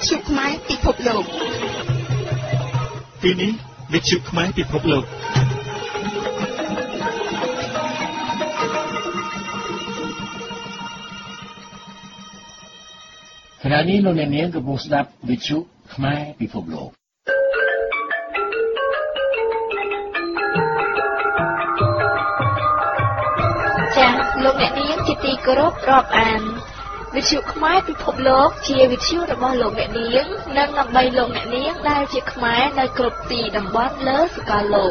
ชุไม้ពិភពលោកទីនេះវិទ្យុខ្មែរពិភពលោកขณะนี้លោកអ្នកនាងកំពុងស្ដាប់វិទ្យុខ្មែរពិភពលោកចា៎លោកអ្នកនាងជាទីគោរពរាប់អានវិទ្យុខ្មែរពិភពលោកជាវិទ្យុរបស់លោកអ្នកនាងនិងដើម្បីលោកអ្នកនាងដែលជាខ្មែរនៅគ្រប់ទីតំបន់លើសកលលោក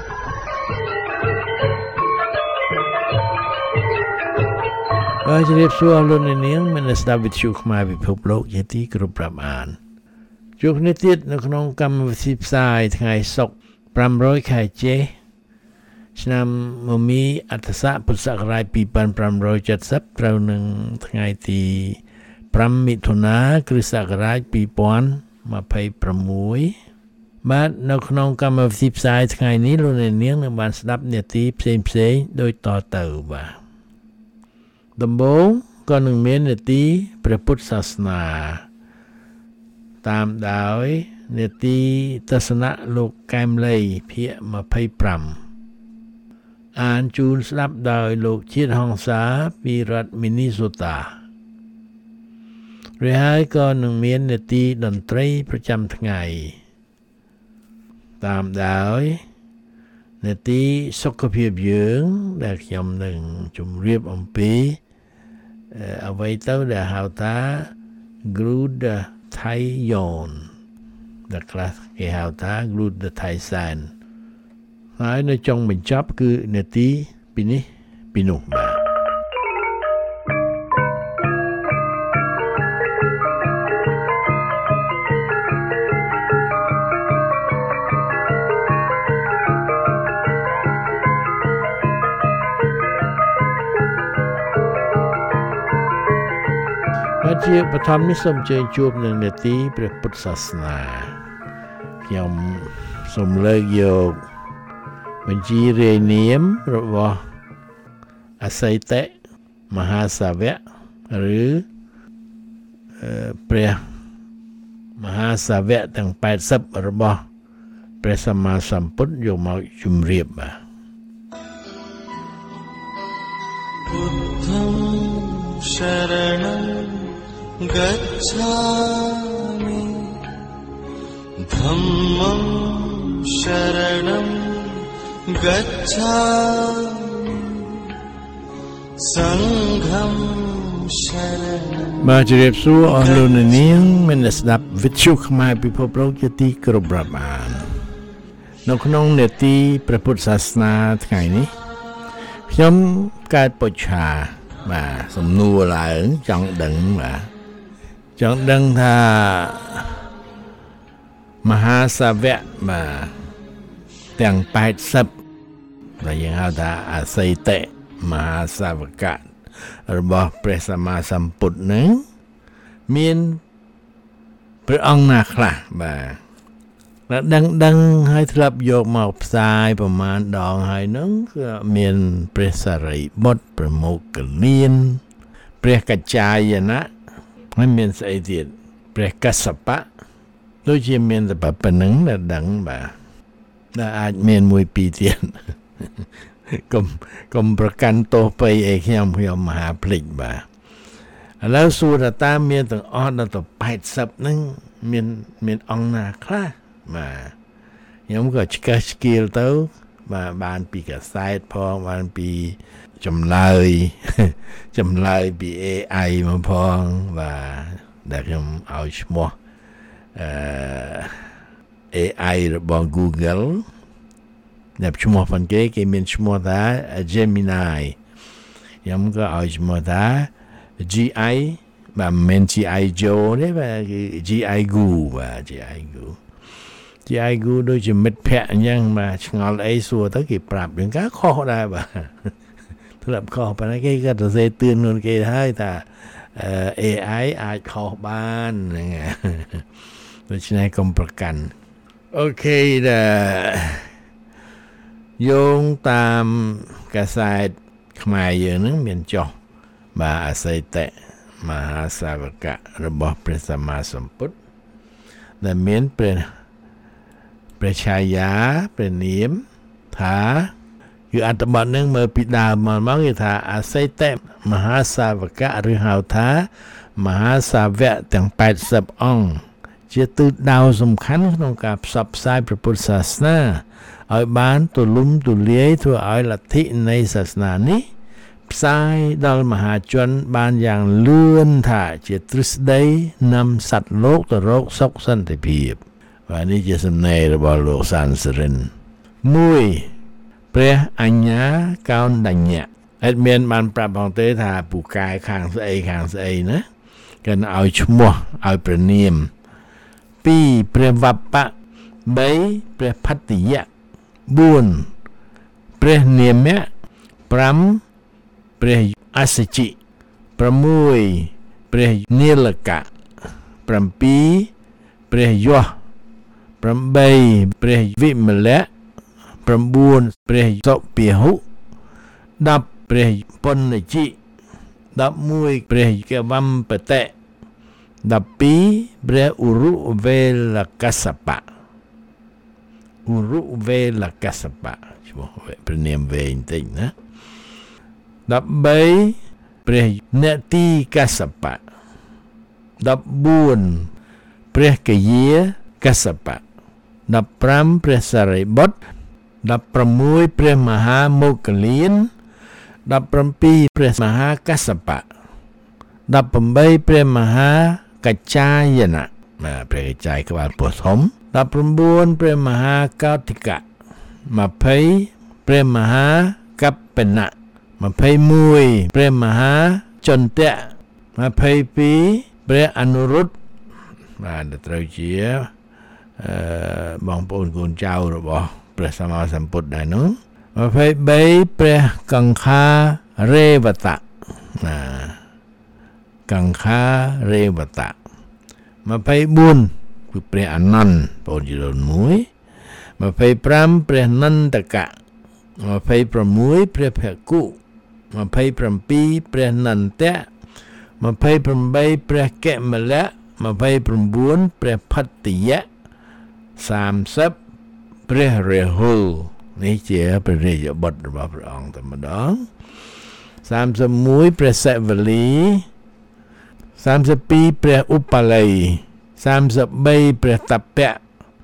ជម្រាបសួរលោកអ្នកនាងមានស្ដាប់វិទ្យុខ្មែរពិភពលោកជាទីគោរពរាប់អានជួបគ្នាទៀតនៅក្នុងកម្មវិធីផ្សាយថ្ងៃសុក្រ500ខែជេឆ្នាំមមីអត្តស័កពុទ្ធសករាជ2570ត្រូវនឹងថ្ងៃទី5មិថុនាគ្រិស្តសករាជ2026បាទនៅក្នុងកម្មវិធីផ្សាយថ្ងៃនេះលោកអ្នកនាងនឹងបានស្ដាប់នាទីផ្សេងៗដូចតទៅបាទដំបូងក៏នឹងមាននាទីព្រះពុទ្ធសាសនាតាមដោយនាទីទស្សនៈលោកកែមលីភាគ25អានជូនស្ដាប់ដោយលោកជាតិហង្សាពីរដ្ឋមីនីសូតាrồiហើយក៏នឹងមាននាទីតន្ត្រីប្រចាំថ្ងៃតាមដោយនាទីសុខភាពយើងដែលខ្ញុំនឹងជម្រាបអំពីអ្វីទៅដែលហៅថា glutathione ដែលខ្លះគេហៅថា glutathione ហើយនៅចុងបញ្ចប់គឺនាទីពីនេះពីនោះបាទជាបឋមនេះសូមអញ្ជើញជួបនឹងនាទីព្រះពុទ្ធសាសនាខ្ញុំសូមលើកយកបញ្ជីរាយនាមរបស់អសីតមហាសាវកឬព្រះមហាសាវកទាំង80របស់ព្រះសម្មាសម្ពុទ្ធយកមកជម្រាបបាទពុទ្ធំశរណំगच्छामि धम्मं शरणं गच्छामि संघं शरणं បាទជម្រាបសួរអស់លោកអ្នកនាងមានស្ដាប់វិទ្យុខ្មែរពិភពលោកជាទីគោរពរាប់អាននៅក្នុងនេតិព្រះពុទ្ធសាសនាថ្ងៃនេះខ្ញុំកើតពុច្ឆាបាទសំណួរឡើងចង់ដឹងបាទចង់ដឹងថាមហាសាវកបាទទាំង80ដែលយើងហៅថាអសីតមហាសាវករបស់ព្រះសម្មាសម្ពុទ្ធនឹងមានព្រះអង្គណាខ្លះបាទដឹងហើយធ្លាប់យកមកផ្សាយប្រមាណដងហើយនឹងគឺមានព្រះសារីបុត្រព្រះមោគលានព្រះកច្ចាយណៈហើយមានស្អីទៀតព្រះកស្សបៈដូចជាមានតែប៉ុណ្្នឹងដែលដឹងបាទដែលអាចមានមួយពីរទៀតកុំប្រកាន់ទោសបីអីខ្ញុំមហាភ្លេចបាទឥឡូវសួរថាតើមានទាំងអស់ដល់ទៅ80ហ្នឹងមានអង្គណាខ្លះបាទខ្ញុំក៏ឆ្កឹះឆ្កៀលទៅបាទបានពីកាសែតផងបានពីចម្លើយពី AI មកផងបាទដែលខ្ញុំឲ្យឈ្មោះAI របស់ Google ដែលឈ្មោះផងគេមានឈ្មោះថា Gemini ខ្ញុំក៏ឲ្យឈ្មោះថា GI បាទមិន GI Joe ទេបាទគឺ GI Goo បាទ GI Goo ដូចជាមិត្តភ័ក្ដិអញ្ចឹងបាទឆ្ងល់អីសួរទៅគេប្រាប់យើងក៏ខុសដែរបាទធ្លាប់ខុសប៉ុន្តែគេក៏ទៅសេទឿនខ្លួនគេហើយថា AI អាចខុសបានហ្នឹងដូច្នេះកុំប្រកាន់អូខេយោងតាមកាសែតខ្មែរយើងហ្នឹងមានចុះបាទអសីតមហាសាវកៈរបស់ព្រះសម្មាសម្ពុទ្ធដែលមានព្រះឆាយាព្រះនាមថាគឺអត្ថបទនឹងមើលពីដើមមកគេថាអសេតមហាសាវកៈឬហៅថាមហាសាវកទាំង80អង្គជាទិសដៅសំខាន់ក្នុងការផ្សព្វផ្សាយព្រះពុទ្ធសាសនាឲ្យបានទូលំទូលាយធ្វើឲ្យលទ្ធិនៃសាសនានេះផ្សាយដល់មហាជនបានយ៉ាងលឿនថាជាទ្រឹស្ដីនាំសត្វលោកទៅរកសុខសន្តិភាពបាទនេះជាសំណេររបស់លោកសានសរិន1ព្រះអញ្ញាកោណ្ឌញ្ញៈអត់មានបានប្រាប់ផងទេថាពូកែខាងស្អីណាគេឲ្យឈ្មោះឲ្យព្រះនាម2ព្រះវបៈ3ព្រះផត្តយៈ4ព្រះនាមៈ5ព្រះអសជិ6ព្រះនីលកៈ7ព្រះយោ8ព្រះវិមលៈ9ព្រះសុពិហុ10ព្រះបុណ្ណជិ11ព្រះកវំបតៈ12ព្រះឧរុវេលកសបៈឈ្មោះព្រះនាមវែងតិចណា13ព្រះនតិកសបៈ14ព្រះកយាកសបៈ15ព្រះសរិបុត្រ16ព្រះមហាមោគលាន17ព្រះមហាកសបៈ18ព្រះមហាកច្ចាយណៈព្រះកច្ចាយក្បាលពោះធំ19ព្រះមហាកោតិកៈ20ព្រះមហាកប្បណៈ21ព្រះមហាចន្ទៈ22ព្រះអនុរុទ្ធបាទត្រូវជាបងប្អូនកូនចៅរបស់ព្រះសម្មាសម្ពុទ្ធដែរនោះ23ព្រះកង្ខារេវតៈកង្ខារេវតៈ24គឺព្រះអនន្តបងជីដូន1 25ព្រះនន្តកៈ26ព្រះភគុ27ព្រះនន្តៈ28ព្រះកមលៈ29ព្រះផត្តយៈ30ព្រះរាហុលនេះជាព្រះរាជបុត្ររបស់ព្រះអង្គតែម្ដង31ព្រះសិវលី32ព្រះឧបល័យ33ព្រះតពៈ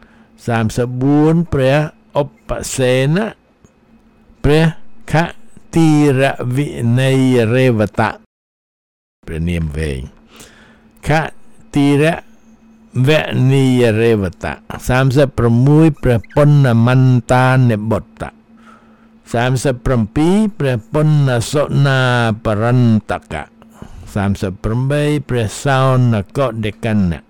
34ព្រះឧបសេនៈព្រះខតិរវិន័យរេវតៈព្រះនាមវែងខតិរវនិយរេវតៈ36ព្រះពុណ្ណមន្តានិបុត្តៈ37ព្រះពុណ្ណសុណាបរន្តកៈ38ព្រះសោនកដេកណៈ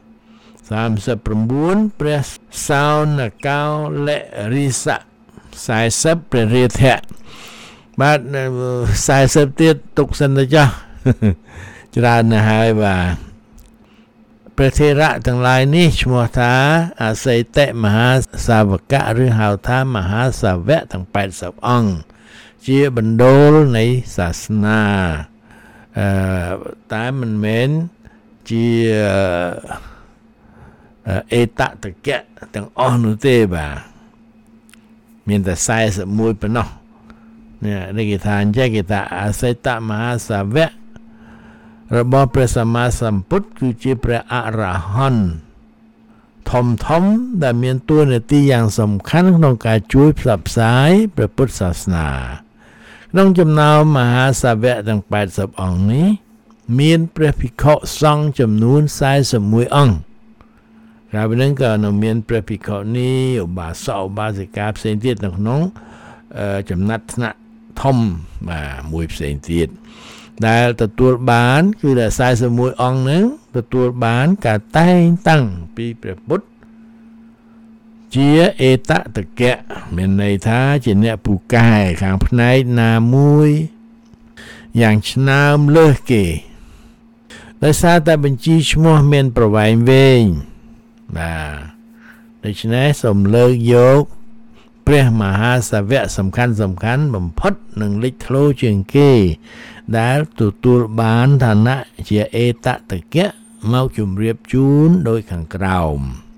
39ព្រះសោនកោលរិសៈ40ព្រះរាធៈបាទ40ទៀតទុកសិនទៅចុះច្រើនណាស់ហើយបាទព្រះថេរៈទាំងឡាយនេះឈ្មោះថាអសេតមហាសាវកៈឬហៅថាមហាសាវកទាំង80អង្គជាបណ្ដូលនៃសាសនាតែមិនមែនជាអេតតកៈទាំងអស់នោះទេបាទមានតែ41ប៉ុណ្ណោះនេះគេថាអញ្ចឹងគេថាអសេតមហាសាវករបស់ព្រះសម្មាសម្ពុទ្ធគឺជាព្រះអរហន្តធំដែលមានតួនាទីយ៉ាងសំខាន់ក្នុងការជួយផ្សព្វផ្សាយព្រះពុទ្ធសាសនាក្នុងចំណោមមហាសាវកទាំង80អង្គនេះមានព្រះភិក្ខុសង្ឃចំនួន41អង្គក្រៅពីនេះក៏នៅមានព្រះភិក្ខុនីឧបាសកឧបាសិកាផ្សេងទៀតនៅក្នុងចំណាត់ថ្នាក់ធំបាទមួយផ្សេងទៀតដែលទទួលបានគឺដែល41អង្គហ្នឹងទទួលបានការតែងតាំងពីព្រះពុទ្ធជាអេតតកៈមានន័យថាជាអ្នកពូកែខាងផ្នែកណាមួយយ៉ាងឆ្នើមលើសគេដោយសារតែបញ្ជីឈ្មោះមានប្រវែងវែងបាទដូច្នេះសូមលើកយកព្រះមហាសាវកសំខាន់បំផុតនិងលេចធ្លោជាងគេដែលទទួលបានឋានៈជាអេតតកៈមកជម្រាបជូនដោយខាងក្រោម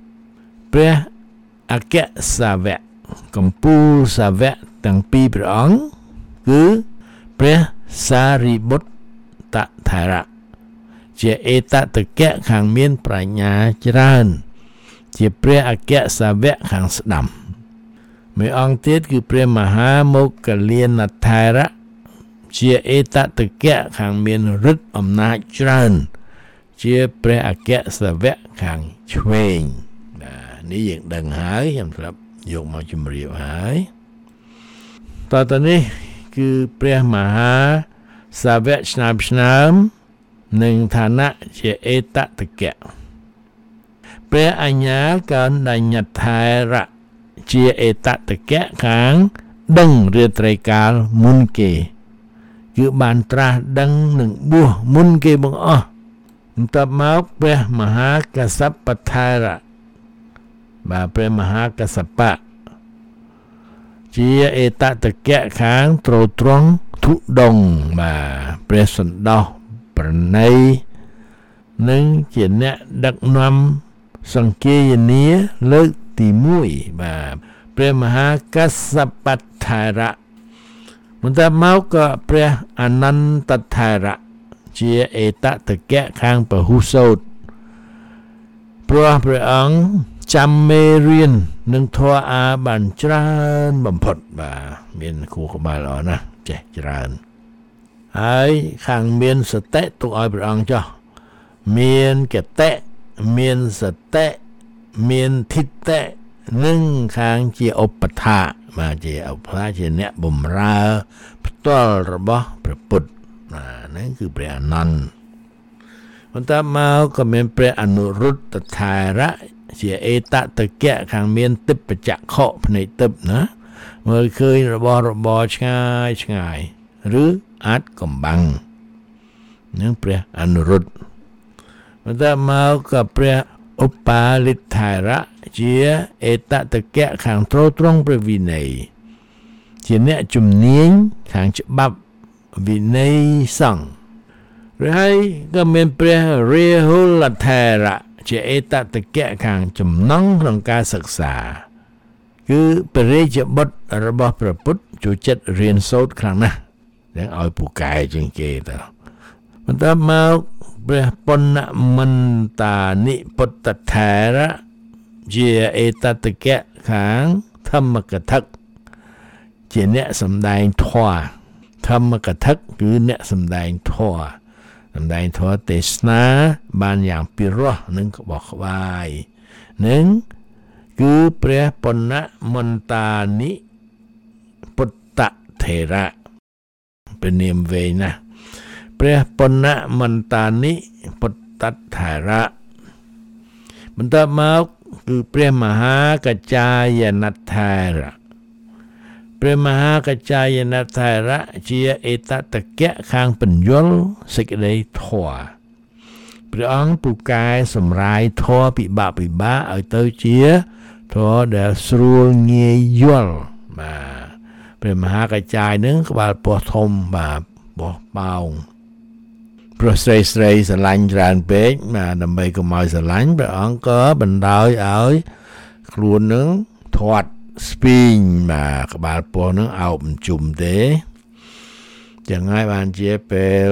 ព្រះអគ្គសាវកកម្ពូលសាវកទាំងពីរព្រះអង្គគឺព្រះសារីបុត្រតថេរៈជាអេតតកៈខាងមានប្រាជ្ញាច្រើនជាព្រះអគ្គសាវកខាងស្ដាំមួយអង្គទៀតគឺព្រះមហាមោគលានថេរៈជាអេតតកៈខាងមានឫទ្ធិអំណាចច្រើនជាព្រះអគ្គសាវកខាងឆ្វេងនេះយើងដឹងហើយខ្ញុំស្រាប់យកមកជម្រាបហើយតទៅនេះគឺព្រះមហាសាវកឆ្នើមនឹងឋានៈជាអេតតកៈព្រះអញ្ញាកណ្ដញ្ញថេរៈជាអេតតកៈខាងដឹងរាត្រីកាលមុនគេគឺបានត្រាស់ដឹងនឹងបួសមុនគេបង្អស់បន្ទាប់មកព្រះមហាកសបថេរៈបាទព្រះមហាកសបៈជាអេតតកៈខាងទ្រទ្រង់ធុដងបាទព្រះសន្តោសប្រណីនិងជាអ្នកដឹកនាំសង្គាយនាលើកទី1បាទព្រះមហាកសបថេរៈបន្ទាប់មកក៏ព្រះអនន្តថេរៈជាអេតតកៈខាងពហុសោតព្រោះព្រះអង្គចាំមេរៀននឹងធម៌អាបានច្រើនបំផុតបាទមានគូក្បាលល្អណាស់ចេះច្រើនហើយខាងមានសតិទុកឲ្យព្រះអង្គចោះមានកតៈមានសតិមានធិដ្ឋិនិងខាងជាឧបថាបាទជាឧបថាជាអ្នកបម្រើផ្ទាល់របស់ព្រះពុទ្ធហ្នឹងគឺព្រះអនន្តបន្ទាប់មកក៏មានព្រះអនុរុទ្ធថេរៈជាអេតតកៈខាងមានទិព្វចក្ខុភ្នែកទិព្វណាមើលឃើញរបស់របរឆ្ងាយឆ្ងាយឬអាចកំបាំងនឹងព្រះអនុរុទ្ធបន្ទាប់មកក៏ព្រះឧបាលិថេរៈជាអេតតកៈខាងទ្រទ្រង់ព្រះវិន័យជាអ្នកជំនាញខាងច្បាប់វិន័យសង្ឃហើយក៏មានព្រះរាហុលថេរៈជាអេតតកៈខាងចំណងក្នុងការសិក្សាគឺព្រះរាជបុត្ររបស់ព្រះពុទ្ធចូលចិត្តរៀនសូត្រខ្លាំងណាស់ទាំងឲ្យពូកែជាងគេទៅបន្ទាប់មកព្រះបណ្ណមន្តានិពុទ្ធថេរៈជាអេតតកៈខាងធម្មកថាជាអ្នកសម្ដែងធម៌ធម្មកថាគឺអ្នកសម្ដែងធម៌សម្ដែងធម៌ទេសនាបានយ៉ាងពិរោះនិងក្បោះក្បាយនឹងគឺព្រះបណ្ណមន្តានិពុទ្ធថេរៈเป็นនាមវែងណាស់ព្រះបណ្ណមន្តានិពុទ្ធថេរៈបន្ទាប់មកគឺព្រះមហាកច្ចាយនថេរៈព្រះមហាកច្ចាយនថេរៈជាអេតតកៈខាងបញ្យលសេចក្តីធម៌ព្រះអង្គពូកែសម្រាយធម៌ពិបាកឲ្យទៅជាធម៌ដែលស្រួលងាយយល់បាទព្រះមហាកច្ចាយនឹងក្បាលពោះធំបាទបោះប៉ោងព្រោះស្រីស្រឡាញ់ច្រើនពេកបាទដើម្បីកុំឲ្យស្រឡាញ់ព្រះអង្គក៏បណ្ដោយឲ្យខ្លួននឹងធាត់ស្ពីងបាទក្បាលពោះនឹងអោបមិនជុំទេចឹងហើយបានជាពេល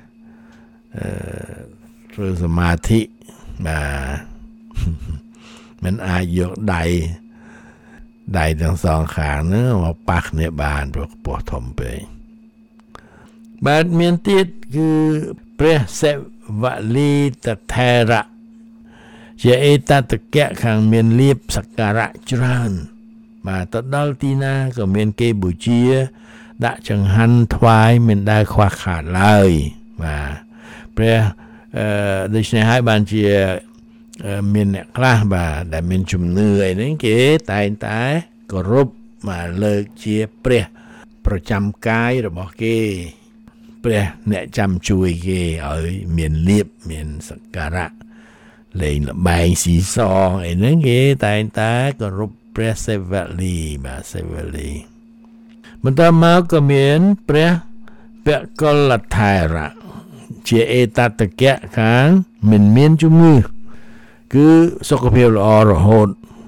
ធ្វើសមាធិបាទមិនអាចយកដៃទាំងសងខាងហ្នឹងមកប៉ះគ្នាបានព្រោះពោះធំពេកបាទមានទៀតគឺព្រះសិវលីតថេរៈជាអេតតកៈខាងមានលៀបសក្ការៈច្រើនបាទទៅដល់ទីណាក៏មានគេបូជាដាក់ចង្ហាន់ថ្វាយមិនដែលខ្វះខាតឡើយបាទព្រះដូច្នេះហើយបានជាមានអ្នកខ្លះបាទដែលមានជំនឿអីហ្នឹងគេតែងតែគោរពមកលើកជាព្រះប្រចាំកាយរបស់គេព្រះអ្នកចាំជួយគេឲ្យមានលៀបមានសក្ការៈលេងល្បែងស៊ីសងអីហ្នឹងគេតែងតែគោរពព្រះសិវលីបាទសិវលីបន្ទាប់មកក៏មានព្រះពកលថេរៈជាអេតតកៈខាងមិនមានជំងឺគឺសុខភាពល្អរហូត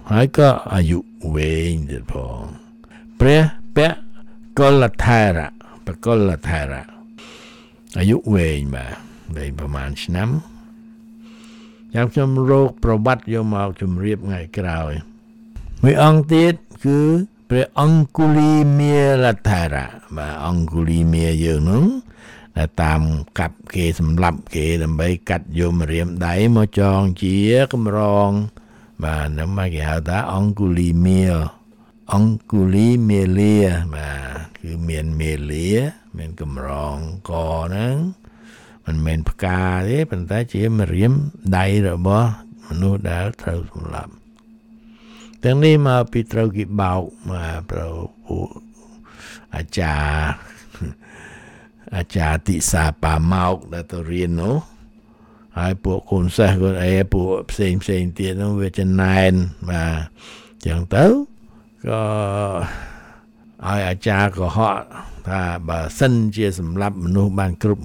ហើយក៏អាយុវែងទៀតផងព្រះពៈកលថេរៈបកលថេរៈអាយុវែងបាទប្រហែលឆ្នាំចាំខ្ញុំរកប្រវត្តិយកមកជម្រាបថ្ងៃក្រោយមួយអង្គទៀតគឺព្រះអង្គុលីមាលថេរៈបាទអង្គុលីមាយើងនោះដែលតាមកាប់គេសម្លាប់គេដើម្បីកាត់យមរាមដៃមកចងជាកម្រងបាទហ្នឹងមកគេហៅថាអង្គុលីមាអង្គុលីមាលាបាទគឺមានមាលាមានកម្រងកហ្នឹងមិនមែនផ្កាទេប៉ុន្តែជាម្រាមដៃរបស់មនុស្សដែលត្រូវសម្លាប់ទាំងនេះមកពីត្រូវគេបោកមកប្រពួកអាចារ្យទិសាបាមកដែលទៅរៀននោះហើយពួកកូនសិស្សកូនអីពួកផ្សេងទៀតនោះវាចំណែនបាទចឹងទៅក៏ឲ្យអាចារ្យកុហកថាបើសិនជាសម្លាប់មនុស្សបានគ្រប់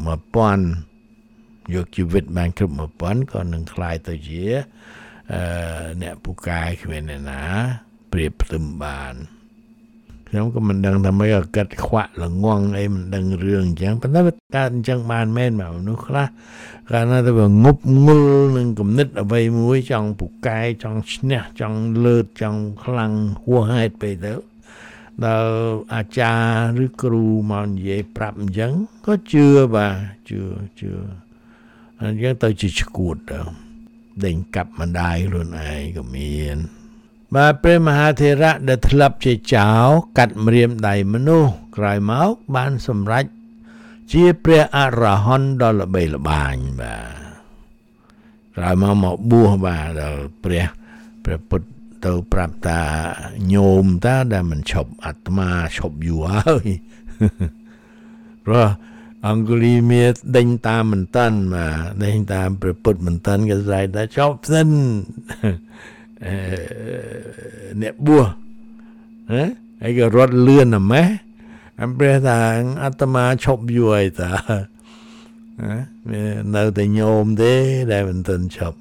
1000 យកជីវិតបានគ្រប់ 1000 ក៏នឹងคล้ายទៅជាអ្នកពូកែគ្មានអ្នកណាប្រៀបផ្ទឹមបានខ្ញុំក៏មិនដឹងថាម៉េចក៏កាត់ខ្វាក់ល្ងងអីមិនដឹងរឿងអញ្ចឹងប៉ុន្តែកើតអញ្ចឹងបានមែនមកមនុស្សខ្លះកាលណាទៅងប់ងល់នឹងគំនិតអ្វីមួយចង់ពូកែចង់ឈ្នះចង់លើកចង់ខ្លាំងហួសហេតុពេកទៅដល់អាចារ្យឬគ្រូមកនិយាយប្រាប់អញ្ចឹងក៏ជឿបាទជឿអញ្ចឹងទៅជាឈួតទៅដេញកាប់ម្ដាយខ្លួនឯងក៏មានបាទព្រះមហាថេរៈដែលធ្លាប់ជាចៅកាត់ម្រាមដៃមនុស្សក្រោយមកបានសម្រេចជាព្រះអរហន្តដ៏ល្បីល្បាញបាទក្រោយមកបួសបាទដល់ព្រះពុទ្ធទៅប្រាប់តាញោមតាដែលមិនឈប់អាត្មាឈប់យូរហើយព្រោះអង្គុលីមាដេញតាមមិនតាន់បាទដេញតាមព្រះពុទ្ធមិនតាន់ក៏ស្រែកថាចប់សិនអ្នកបួសហើយក៏រត់លឿនណាស់ម៉េះអំព្រះថាអាត្មាឈប់យូរហើយតានៅតែញោមទេដែលមិនទាន់ឈប់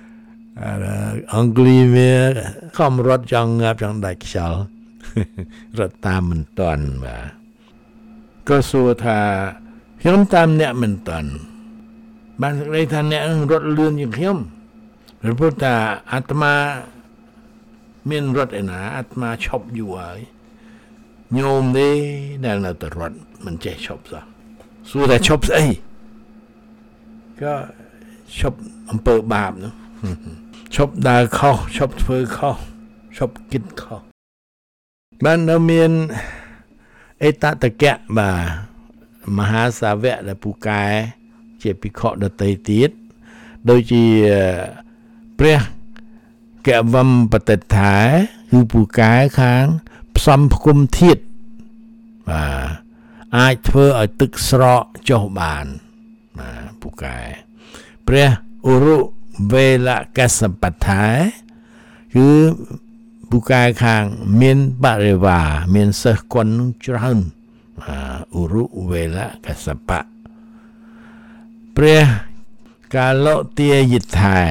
អង្គុលីមាខំរត់ចង់ងាប់ចង់ដាច់ខ្យល់រត់តាមមិនតាន់បាទក៏សួរថាខ្ញុំតាមអ្នកមិនតាន់បានសេចក្តីថាអ្នករត់លឿនជាងខ្ញុំព្រះពុទ្ធថាអាត្មាមានរត់ឯណាអាត្មាឈប់យូរហើយញោមទេដែលនៅតែរត់មិនចេះឈប់សោះសួរថាឈប់ស្អីក៏ឈប់អំពើបាបនោះឈប់ដើរខុសឈប់ធ្វើខុសឈប់គិតខុសបាននៅមានអេតតកៈបាទមហាសាវកដែលពូកែជាភិក្ខុដទៃទៀតដូចជាព្រះកវមបតិដ្ឋាគឺពូកែខាងផ្សំផ្គុំធាតុបាទអាចធ្វើឲ្យទឹកស្រកចុះបានបាទពូកែព្រះឧរុវេលកសបដ្ឋាគឺពូកែខាងមានបរិវារមានសិស្សគុណច្រើនឧរុវេលកសបៈព្រះកាលទាយិដ្ឋា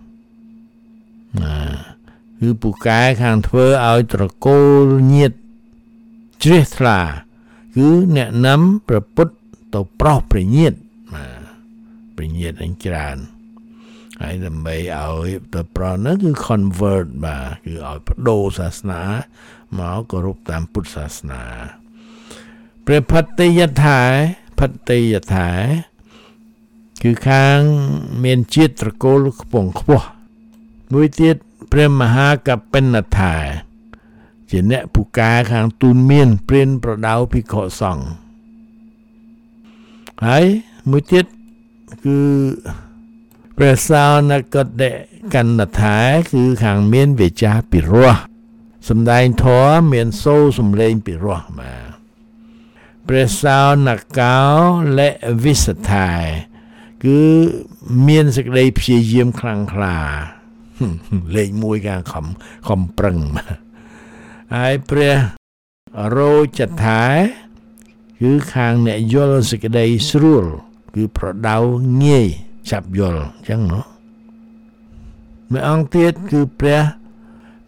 គឺពូកែខាងធ្វើឲ្យត្រកូលញាតិជ្រះថ្លាគឺអ្នកនាំព្រះពុទ្ធទៅប្រោសព្រះញាតិព្រះញាតិនឹងច្រើនហើយដើម្បីឲ្យទៅប្រោសនោះគឺ convert បាទគឺឲ្យបដូរសាសនាមកគោរពតាមពុទ្ធសាសនាព្រះផត្តិយដ្ឋាគឺខាងមានជាតិត្រកូលខ្ពង់ខ្ពស់មួយទៀតព្រះមហាកបិនដ្ឋាជាអ្នកពូកែខាងទូនមានព្រានប្រដៅភិក្ខុសង្ឃហើយមួយទៀតគឺព្រះសោណកតកណ្ណដ្ឋាគឺខាងមានវិជ្ជាពិរោះសំដែងធម៌មានសូរសំឡេងពិរោះបាទព្រះសោណកោលេវិសដ្ឋាគឺមានសេចក្តីព្យាយាមខ្លាំងក្លាលេខ1ខាងខំប្រឹងហើយព្រះរោចដ្ឋាគឺខាងអ្នកយល់សេចក្តីស្រួលគឺប្រដៅងាយចាប់យល់អញ្ចឹងនោះមួយអង្គទៀតគឺព្រះ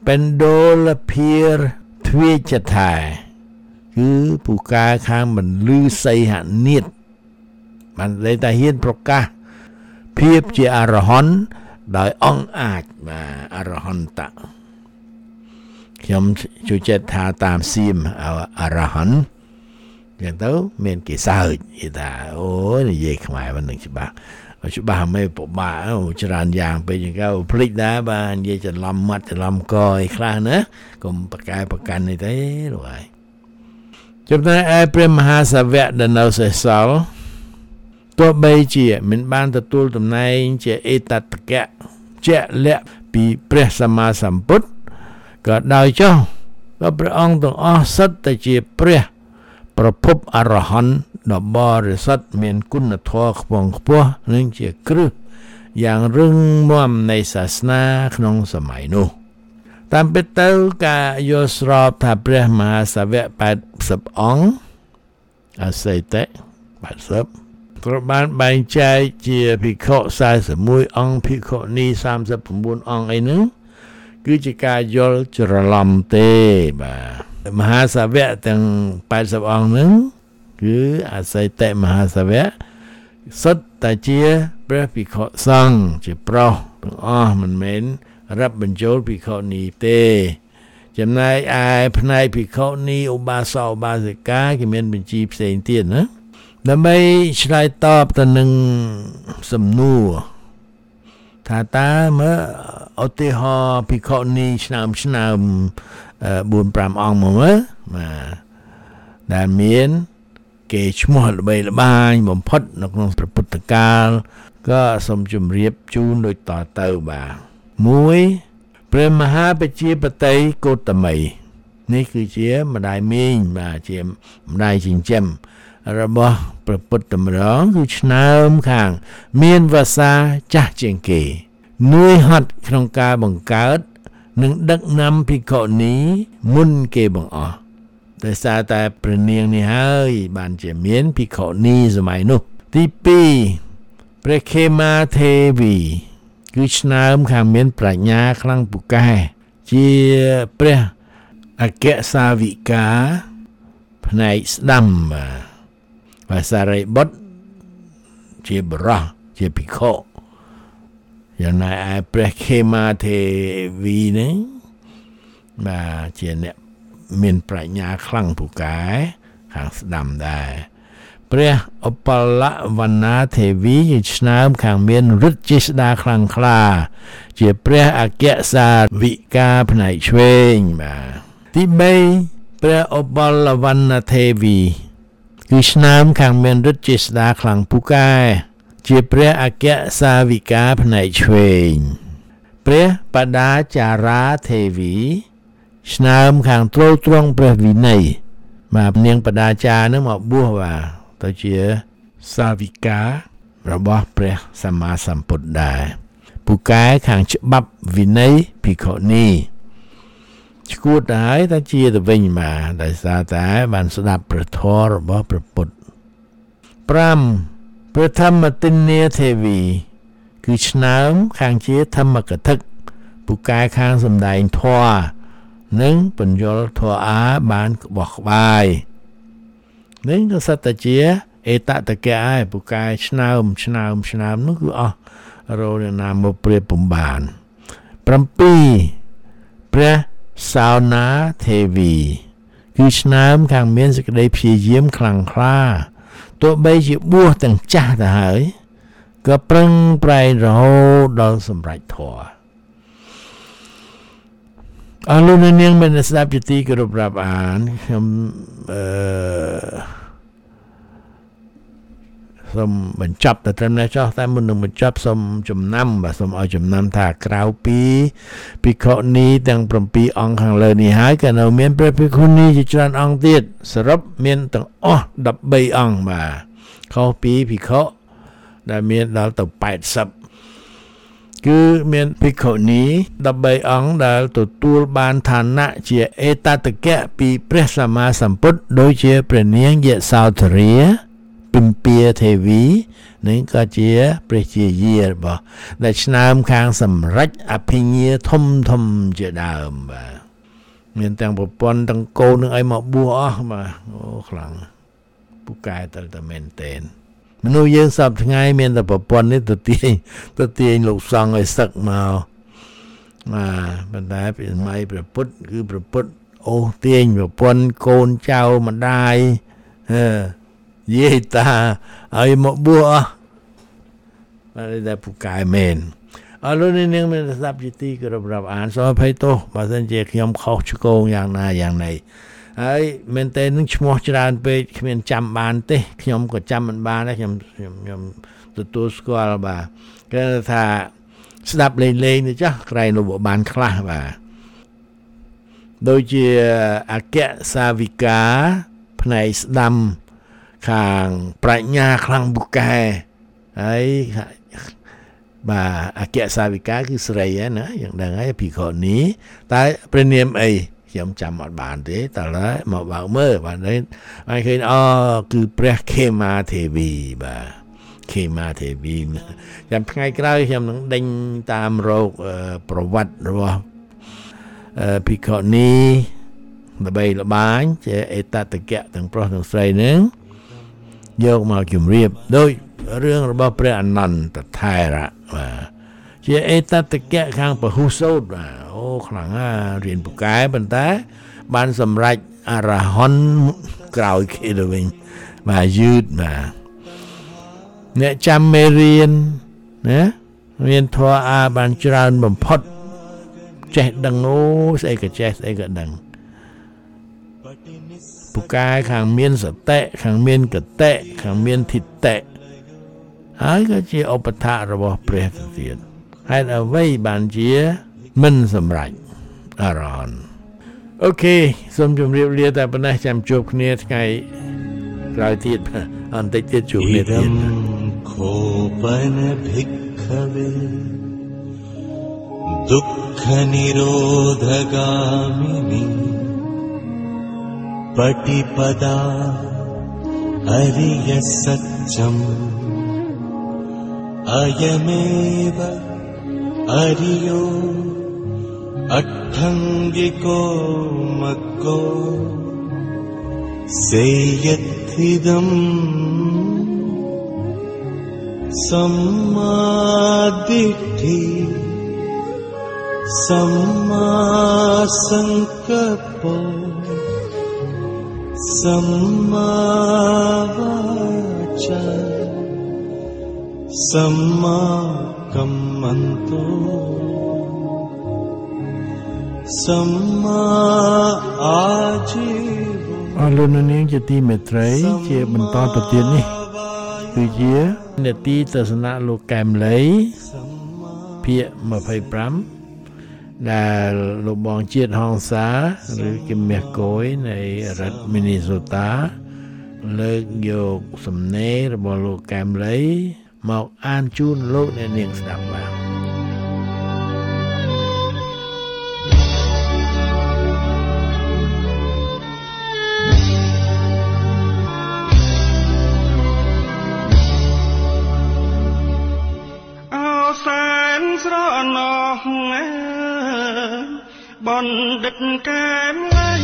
Pendol Pier Twichatai គឺពូកែខាងមិនលឺសីហនាតបានតែហ៊ានប្រកាសភាពជាអរហន្តដោយអង្គអាចបាទអរហន្តៈខ្ញុំជួយចិត្តថាតាមសៀមអរហន្តចឹងទៅមានគេសើចគេថាអូនិយាយខ្មែរមិននឹងច្បាស់មិនពិបាកច្រើនយ៉ាងពេកចឹងទៅភ្លេចដែរបាទនិយាយច្រឡំមាត់ច្រឡំកអីខ្លះណាកុំប្រកែប្រកាន់នេះទេលោកហើយចំណែកឯព្រះមហាសាវកដែលនៅសេសសល់ទោះបីជាមិនបានទទួលតំណែងជាអេតតកៈជាក់លាក់ពីព្រះសម្មាសម្ពុទ្ធក៏ដោយចុះក៏ព្រះអង្គទាំងអស់សិតតែជាព្រះប្រភពអរហន្តដ៏បរិសុទ្ធមានគុណធម៌ខ្ពង់ខ្ពស់និងជាគ្រឹះយ៉ាងរឹងមាំនៃសាសនាក្នុងសម័យនោះតាមពិតទៅការយល់ស្របថាព្រះមហាសាវក80អង្គអសេតៈ80ត្រូវបានបែងចែកជាភិក្ខុ41អង្គភិក្ខុនី39អង្គអីហ្នឹងគឺជាការយល់ច្រឡំទេបាទមហាសាវកទាំង80អង្គហ្នឹងគឺអសេតៈមហាសាវកសុទ្ធតែជាព្រះភិក្ខុសង្ឃជាប្រុសទាំងអស់មិនមែនរាប់បញ្ចូលភិក្ខុនីទេចំណែកឯផ្នែកភិក្ខុនីឧបាសកឧបាសិកាគេមានបញ្ជីផ្សេងទៀតណាដើម្បីឆ្លើយតបទៅនឹងសំណួរថាតើមើលឧទាហរណ៍ភិក្ខុនីឆ្នាំ 4-5 អង្គមកមើលបាទដែលមានគេឈ្មោះល្បីល្បាញបំផុតនៅក្នុងព្រះពុទ្ធកាលក៏សូមជម្រាបជូនដូចតទៅបាទ1ព្រះមហាបជាបតីកោតមីនេះគឺជាម្ដាយមីងបាទជាម្ដាយចិញ្ចឹមរបស់ព្រះពុទ្ធម្ដងគឺឆ្នើមខាងមានវាសាចាស់ជាងគេនឿយហត់ក្នុងការបង្កើតនិងដឹកនាំភិក្ខុនីមុនគេបង្អស់ដោយសារតែព្រះនាងនេះហើយបានជាមានភិក្ខុនីសម័យនោះទី2ព្រះខេមាទេវីគឺឆ្នើមខាងមានប្រាជ្ញាខ្លាំងពូកែជាព្រះអគ្គសាវិកាផ្នែកស្ដាំភាសារីបុត្រជាបរោះជាភិក្ខុយ៉ាងណាឯព្រះខេមាទេវីនេះបាទជាអ្នកមានប្រាជ្ញាខ្លាំងពូកែខាងស្ដាំដែរព្រះឧបលវណ្ណាទេវីជាឆ្នើមខាងមានឫទ្ធិចេស្តាខ្លាំងក្លាជាព្រះអគ្គសាវិកាផ្នែកឆ្វេងបាទទី3ព្រះឧបលវណ្ណាទេវីគឺឆ្នើមខាងមានឫទ្ធិចេស្តាខ្លាំងពូកែជាព្រះអគ្គសាវិកាផ្នែកឆ្វេងព្រះបដាចារាទេវីឆ្នើមខាងទ្រទ្រង់ព្រះវិន័យបាទនាងបដាចារនឹងមកបួសបាទទៅជាសាវិការបស់ព្រះសម្មាសម្ពុទ្ធដែរពូកែខាងច្បាប់វិន័យភិក្ខុនីឈួតទៅហើយតែជាទៅវិញបាទដោយសារតែបានស្ដាប់ព្រះធម៌របស់ព្រះពុទ្ធ5ព្រះធម្មទិន្នាទេវីគឺឆ្នើមខាងជាធម្មកថាពូកែខាងសម្ដែងធម៌និងបញ្យលធម៌អាបានក្បោះក្បាយនឹងក៏សត្វជាអេតតកៈឯពូកែឆ្នើមនោះគឺអស់រោលណាមកព្រាបពំបាន7ព្រះសោណាទេវីគឺឆ្នើមខាងមានសេចក្តីព្យាយាមខ្លាំងក្លាទោះបីជាបួសទាំងចាស់ទៅហើយក៏ប្រឹងប្រែងរហូតដល់សម្រេចធម៌អរលោកនាងមានស្ដាប់ជាទីគោរពរាប់អានខ្ញុំសូមបញ្ចប់ទៅត្រឹមនេះចុះតែមុននឹងបញ្ចប់សូមចំណាំបាទសូមឲ្យចំណាំថាក្រៅពីភិក្ខុនីទាំង7អង្គខាងលើនេះហើយក៏នៅមានព្រះភិក្ខុនីជាច្រើនអង្គទៀតសរុបមានទាំងអស់13អង្គបាទខុសពីភិក្ខុដែលមានដល់ទៅ80គឺមានភិក្ខុនី13អង្គដែលទទួលបានឋានៈជាអេតតកៈពីព្រះសម្មាសម្ពុទ្ធដូចជាព្រះនាងយសោធរាពិមពាទេវីនេះក៏ជាព្រះជាយារបស់ដែលឆ្នើមខាងសម្រេចអភិញ្ញាធំជាដើមបាទមានទាំងប្រពន្ធទាំងកូននឹងអីមកបួសអស់បាទអូខ្លាំងពូកែតែមែនតើមនុស្សយើងសពថ្ងៃមានតែប្រពន្ធនេះទៅទាញលោកសង្ឃឲ្យសឹកមកប៉ុន្តែពីសម័យព្រះពុទ្ធគឺព្រះពុទ្ធអូទាញប្រពន្ធកូនចៅម្ដាយយាយតាឲ្យមកបួសអស់បាទតែពូកែមែនអរលោកនាងមានស្ដាប់ជាទីគោរពរាប់អានសូមអភ័យទោសបើសិនជាខ្ញុំខុសឆ្គងយ៉ាងណាយ៉ាងណីហើយមែនតើនឹងឈ្មោះច្រើនពេកគ្មានចាំបានទេខ្ញុំក៏ចាំមិនបានដែរខ្ញុំទទួលស្គាល់បាទគេថាស្ដាប់លេងនេះចាស់ក្រែងលោកបានខ្លះបាទដូចជាអគ្គសាវិកាផ្នែកស្ដាំខាងប្រាជ្ញាខ្លាំងពូកែហើយបាទអគ្គសាវិកាគឺស្រីណាយ៉ាងដឹងហើយពីខនេះតែព្រះនាមអីខ្ញុំចាំអត់បានទេតែមកបើកមើលបាទហើយឃើញគឺព្រះខេមាទេវីបាទខេមាទេវីចាំថ្ងៃក្រោយខ្ញុំនឹងដេញតាមរកប្រវត្តិរបស់ភិក្ខុនីល្បីល្បាញជាអេតតកៈទាំងប្រុសទាំងស្រីនឹងយកមកជម្រាបដោយរឿងរបស់ព្រះអនន្តថេរៈបាទជាអេតតកៈខាងពហុសោតបាទអូខ្លាំងណាស់រៀនពូកែប៉ុន្តែបានសម្រេចអរហន្តក្រោយគេទៅវិញបាទយឺតបាទអ្នកចាំមេរៀនណាមានធម៌អាបានច្រើនបំផុតចេះដឹងអូស្អីក៏ចេះស្អីក៏ដឹងពូកែខាងមានសតិខាងមានកតិខាងមានធិដ្ឋិហើយក៏ជាឧបថៈរបស់ព្រះទៅទៀតហេតុអ្វីបានជាមិនសម្រេចអរហន្តអូខេសូមជម្រាបលាតែប៉ុណ្ណេះចាំជួបគ្នាថ្ងៃក្រោយទៀតអន្តិចទៀតជួបគ្នាទៀតខោបនភិក្ខវេទុក្ខនិរោធកាមិនីបតិបដាអរិយសច្ចំអយមេវអរិយោអដ្ឋង្គិកោមកោសេយធិដំសម្មាទិដ្ឋិសម្មាសង្កប្បសម្មាវាចាសម្មាកម្មន្តោសម្មាអាជីវអរលោកនាងជាទីមេត្រីជាបន្តទៅទៀតនេះគឺជានេតិទស្សនៈលោកកែមលីភាគ25ដែលលោកបងជាតិហង្សាឬគឹមមាសគយនៃរដ្ឋមីនីសូតាលើកយកសំណេររបស់លោកកែមលីមកអានជូនលោកអ្នកនាងស្ដាប់បាទស្រណោះបណ្ឌិតកែមលី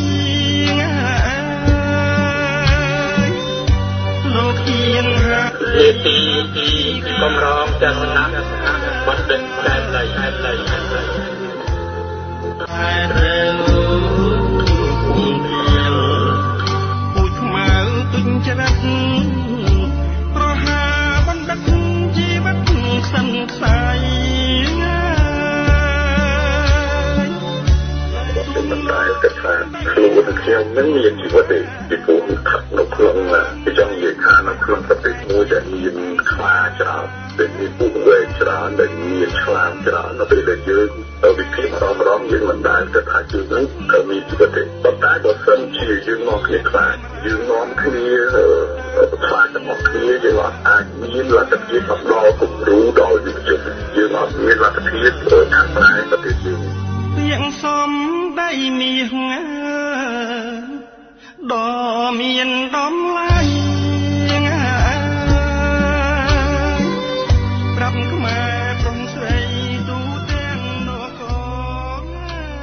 លោកអៀងហាលេទីកំរងទស្សនៈបណ្ឌិតកែមលីតែរឿងពុំទៀងពូជខ្មៅទុញច្រាត់ប្រហាបណ្ឌិតជីវិតសិនខ្សែមិនដែរតែថាខ្លួនខ្ញុំមិនមានជីវិតទេពីព្រោះខិតនៅក្នុងពីចង់និយាយថានៅក្នុងប្រទេសមួយដែលមានខ្លាច្រើនដែលមានពុកវែងច្រើនដែលមានឆ្លាមច្រើននៅពេលដែលយើងវិភាគរំយើងមិនដែរគិតថាយើងនឹងក៏មានជីវិតទេប៉ុន្តែបើសិនជាយើងនាំគ្នាខ្លាចយើងនាំគ្នាខ្លាចរបស់គ្នាយើងអាចមានលទ្ធភាពបដល់គំរូដល់យុវជនយើងអត់មានលទ្ធភាពខាងផ្នែកប្រទេសយើងទៀងសំដីមាសដ៏មានតម្លៃ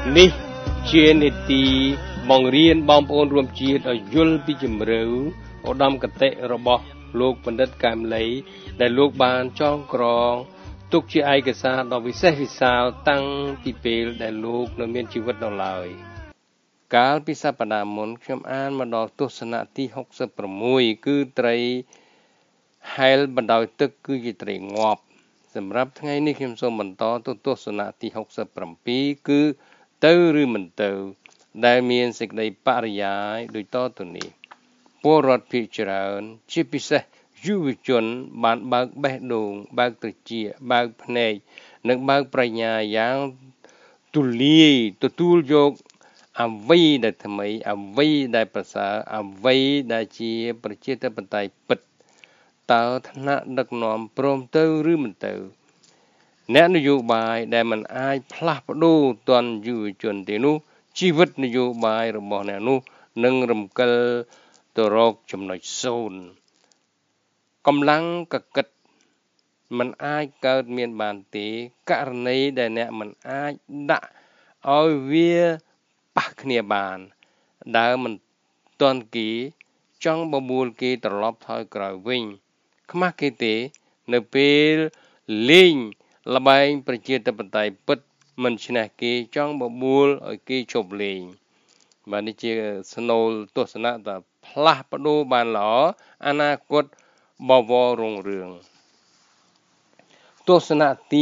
នេះជានីតិបង្រៀនបងប្អូនរួមជាតិឲ្យយល់ពីជំរឿឧត្តមគតិរបស់លោកបណ្ឌិតកែមលីដែលលោកបានចងក្រងទុកជាឯកសារដ៏វិសេសវិសាលតាំងពីពេលដែលលោកនៅមានជីវិតនៅឡើយកាលពីសប្តាហ៍មុនខ្ញុំអានមកដល់ទស្សនៈទី66គឺត្រីហែលបណ្ដោយទឹកគឺជាត្រីងាប់សម្រាប់ថ្ងៃនេះខ្ញុំសូមបន្តទៅទស្សនៈទី67គឺទៅឬមិនទៅដែលមានសេចក្តីបរិយាយដូចតទៅនេះពលរដ្ឋភាគច្រើនជាពិសេសយុវជនបានបើកបេះដូងបើកត្រចៀកបើកភ្នែកនិងបើកប្រាជ្ញាយ៉ាងទូលាយទទួលយកអ្វីដែលថ្មីអ្វីដែលប្រសើរអ្វីដែលជាប្រជាធិបតេយ្យពិតតើថ្នាក់ដឹកនាំព្រមទៅឬមិនទៅអ្នកនយោបាយដែលមិនអាចផ្លាស់ប្ដូរទាន់យុវជនទេនោះជីវិតនយោបាយរបស់អ្នកនោះនឹងរំកិលទៅរកចំណុចសូន្យកម្លាំងកកិតមិនអាចកើតមានបានទេករណីដែលអ្នកមិនអាចដាក់ឲ្យវាប៉ះគ្នាបានដើរមិនទាន់គេចង់បបួលគេត្រឡប់ថយក្រោយវិញខ្មាស់គេទេនៅពេលលេងល្បែងប្រជាធិបតេយ្យពិតមិនឈ្នះគេចង់បបួលឲ្យគេជប់លេងបាទនេះជាស្នូលទស្សនៈថាផ្លាស់ប្ដូរបានល្អអនាគតបវររុងរឿងទស្សនៈទី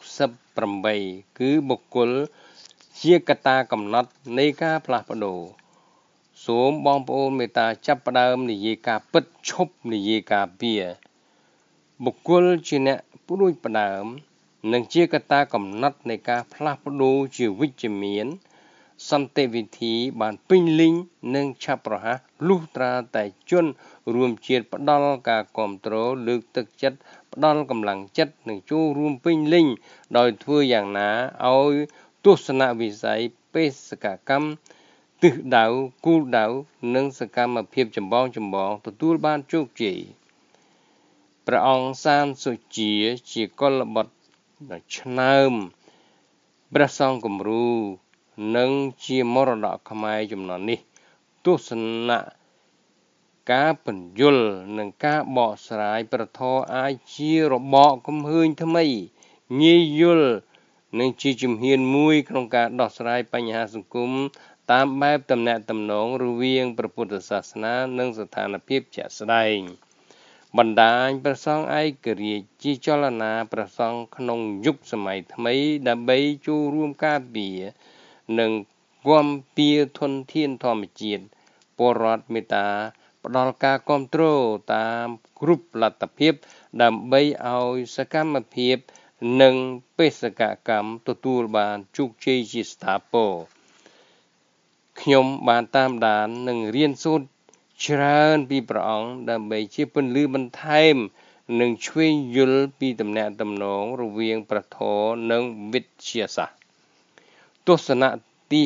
68គឺបុគ្គលជាកត្តាកំណត់នៃការផ្លាស់ប្ដូរសូមបងប្អូនមេត្តាចាប់ផ្ដើមនិយាយការពិតឈប់និយាយការពៀបុគ្គលជាអ្នកព្រួយផ្ដើមនិងជាកត្តាកំណត់នៃការផ្លាស់ប្ដូរជាវិជ្ជមានសន្តិវិធីបានពេញលេញនិងឆាប់រហ័សលុះត្រាតែជនរួមជាតិផ្ដល់ការគាំទ្រលើកទឹកចិត្តផ្ដល់កម្លាំងចិត្តនិងចូលរួមពេញលេញដោយធ្វើយ៉ាងណាឲ្យទស្សនវិស័យបេសកកម្មទិសដៅគោលដៅនិងសកម្មភាពចម្បងទទួលបានជោគជ័យព្រះអង្គសានសុជាកុលបុត្រឆ្នើមព្រះសង្ឃគំរូនិងជាមរតកខ្មែរជំនាន់នេះទស្សនៈការពន្យល់និងការបកស្រាយព្រះធម៌អាចជារបកគំហើញថ្មីងាយយល់និងជាជំហានមួយក្នុងការដោះស្រាយបញ្ហាសង្គមតាមបែបទំនាក់ទំនងរវាងព្រះពុទ្ធសាសនានិងស្ថានភាពជាក់ស្ដែងបណ្ដាញព្រះសង្ឃឯករាជ្យជាចលនាព្រះសង្ឃក្នុងយុគសម័យថ្មីដើម្បីចូលរួមការពារនិងគាំពៀធនធានធម្មជាតិពលរដ្ឋមេត្តាផ្ដល់ការគាំទ្រតាមគ្រប់លទ្ធភាពដើម្បីឲ្យសកម្មភាពនិងបេសកកម្មទទួលបានជោគជ័យជាស្ថាពរខ្ញុំបានតាមដាននិងរៀនសូត្រច្រើនពីព្រះអង្គដើម្បីជាពន្លឺបន្ថែមនិងឆ្វេងយល់ពីទំនាក់ទំនងរវាងព្រះធម៌និងវិទ្យាសាស្ត្រទស្សនៈទី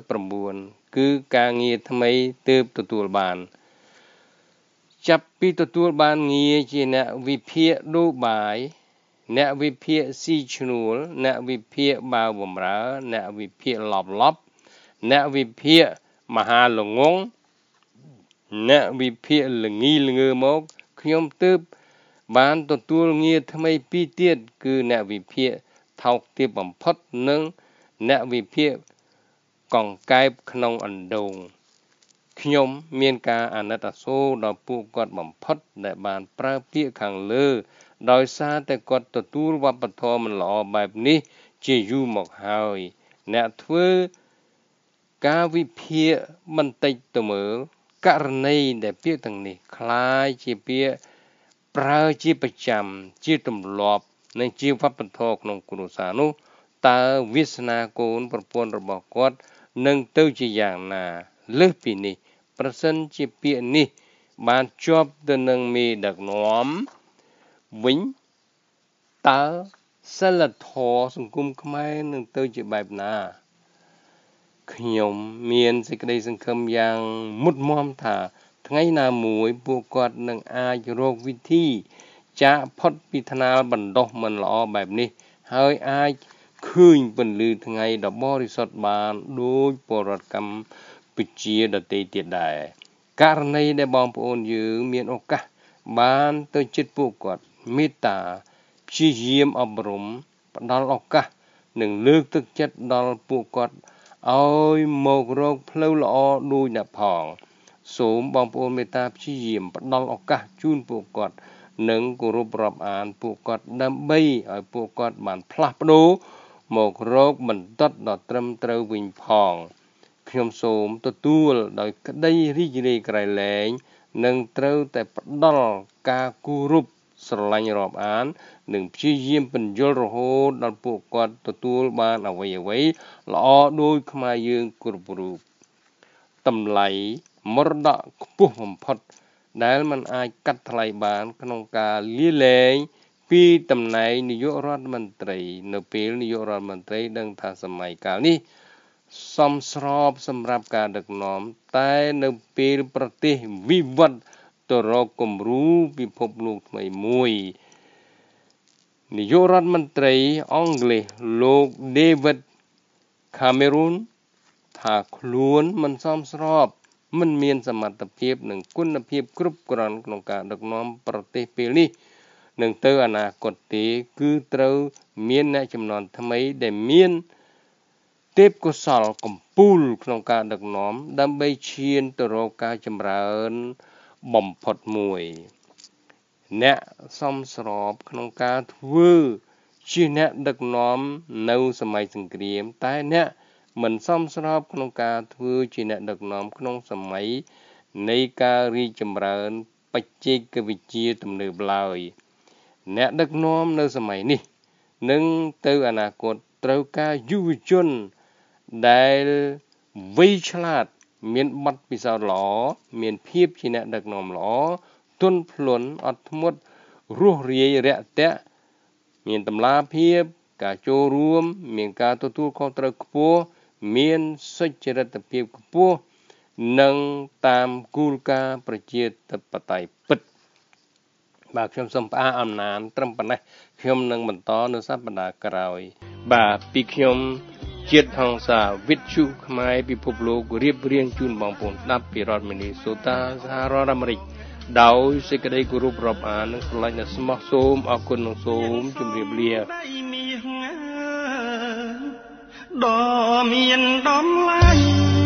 69គឺការងារថ្មីទើបទទួលបានចាប់ពីទទួលបានងារជាអ្នកវិភាគដូបាយអ្នកវិភាគស៊ីឈ្នួលអ្នកវិភាគបាវបម្រើអ្នកវិភាគឡប់អ្នកវិភាគមហាល្ងងអ្នកវិភាគល្ងីល្ងើមកខ្ញុំទើបបានទទួលងារថ្មីពីរទៀតគឺអ្នកវិភាគថោកទាបបំផុតនិងអ្នកវិភាគកង្កែបក្នុងអណ្ដូងខ្ញុំមានការអាណិតអាសូរដល់ពួកគាត់បំផុតដែលបានប្រើពាក្យខាងលើដោយសារតែគាត់ទទួលវប្បធម៌មិនល្អបែបនេះជាយូរមកហើយអ្នកធ្វើការវិភាគបន្តិចទៅមើលករណីដែលពាក្យទាំងនេះคล้ายជាពាក្យប្រើជាប្រចាំជាទម្លាប់និងជាវប្បធម៌ក្នុងគ្រួសារនោះតើវាសនាកូនប្រពន្ធរបស់គាត់នឹងទៅជាយ៉ាងណាលើសពីនេះប្រសិនជាពាក្យនេះបានជាប់ទៅនឹងមេដឹកនាំវិញតើសិលធម៌សង្គមខ្មែរនឹងទៅជាបែបណាខ្ញុំមានសេចក្តីសង្ឃឹមយ៉ាងមុតមាំថាថ្ងៃណាមួយពួកគាត់នឹងអាចរកវិធីចាកផុតពីថ្នាលបណ្ដុះមិនល្អបែបនេះហើយអាចឃើញពន្លឺថ្ងៃដ៏បរិសុទ្ធបានដូចពលរដ្ឋកម្ពុជាដទៃទៀតដែរករណីដែលបងប្អូនយើងមានឱកាសបានទៅជិតពួកគាត់មេត្តាព្យាយាមអប់រំផ្ដល់ឱកាសនិងលើកទឹកចិត្តដល់ពួកគាត់ឲ្យមករកផ្លូវល្អដូចអ្នកផងសូមបងប្អូនមេត្តាព្យាយាមផ្ដល់ឱកាសជូនពួកគាត់និងគោរពរាប់អានពួកគាត់ដើម្បីឲ្យពួកគាត់បានផ្លាស់ប្ដូរមករកបណ្ឌិតដ៏ត្រឹមត្រូវវិញផងខ្ញុំសូមទទួលដោយក្តីរីករាយក្រៃលែងនិងត្រូវតែផ្ដល់ការគោរពស្រឡាញ់រាប់អាននិងព្យាយាមពន្យល់រហូតដល់ពួកគាត់ទទួលបានអ្វីៗល្អដោយខ្មែរយើងគ្រប់រូបតម្លៃមរតកខ្ពស់បំផុតដែលมันអាចកាត់ថ្លៃបានក្នុងការលាលែងពីតំណែងនាយករដ្ឋមន្ត្រីនៅពេលនាយករដ្ឋមន្ត្រីដឹងថាសម័យកាលនេះសមស្របសម្រាប់ការដឹកនាំតែនៅពេលប្រទេសវិវត្តទៅរកគំរូពិភពលោកថ្មីមួយនាយករដ្ឋមន្ត្រីអង់គ្លេសលោក David Cameron ថាខ្លួនមិនសមស្របមិនមានសមត្ថភាពនិងគុណភាពគ្រប់គ្រាន់ក្នុងការដឹកនាំប្រទេសពេលនេះនឹងទៅអនាគតទេគឺត្រូវមានអ្នកជំនាន់ថ្មីដែលមានទេពកោសល្យកំពូលក្នុងការដឹកនាំដើម្បីឈានទៅរកការចម្រើនបំផុតមួយអ្នកសមស្របក្នុងការធ្វើជាអ្នកដឹកនាំនៅសម័យសង្គ្រាមតែអ្នកមិនសមស្របក្នុងការធ្វើជាអ្នកដឹកនាំក្នុងសម័យនៃការរីកចម្រើនបច្ចេកវិទ្យាទំនើបឡើយអ្នកដឹកនាំនៅសម័យនេះនឹងទៅអនាគតត្រូវការយុវជនដែលវៃឆ្លាតមានបទពិសោធន៍ល្អមានភាពជាអ្នកដឹកនាំល្អទន់ភ្លន់អត់ធ្មត់រស់រាយរាក់ទាក់មានតម្លាភាពការចូលរួមមានការទទួលខុសត្រូវខ្ពស់មានសុចរិតភាពខ្ពស់និងតាមគោលការណ៍ប្រជាធិបតេយ្យពិតបាទខ្ញុំសូមផ្អាកអំណានត្រឹមប៉ុណ្ណេះខ្ញុំនឹងបន្តនៅសប្តាហ៍ក្រោយបាទពីខ្ញុំជាតិហង្សាវិទ្យុខ្មែរពិភពលោករៀបរៀងជូនបងប្អូនស្ដាប់ពីរដ្ឋមីនីសូតាសហរដ្ឋអាមេរិកដោយសេចក្តីគោរពរាប់អាននិងស្រឡាញ់និងស្មោះសូមអរគុណនិងសូមជម្រាបលាដ៏មានតម្លៃ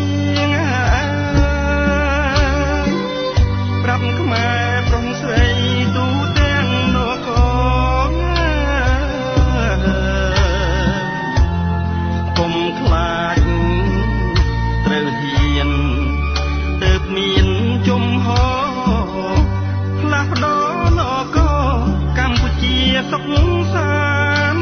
ប្រាប់ខ្មែរប្រុងស្រីទូទាំងនគរកុំខ្លាចត្រូវហ៊ានទើបមានជំហរផ្លាស់ប្ដូរនគរកម្ពុជាសុខសាន្ត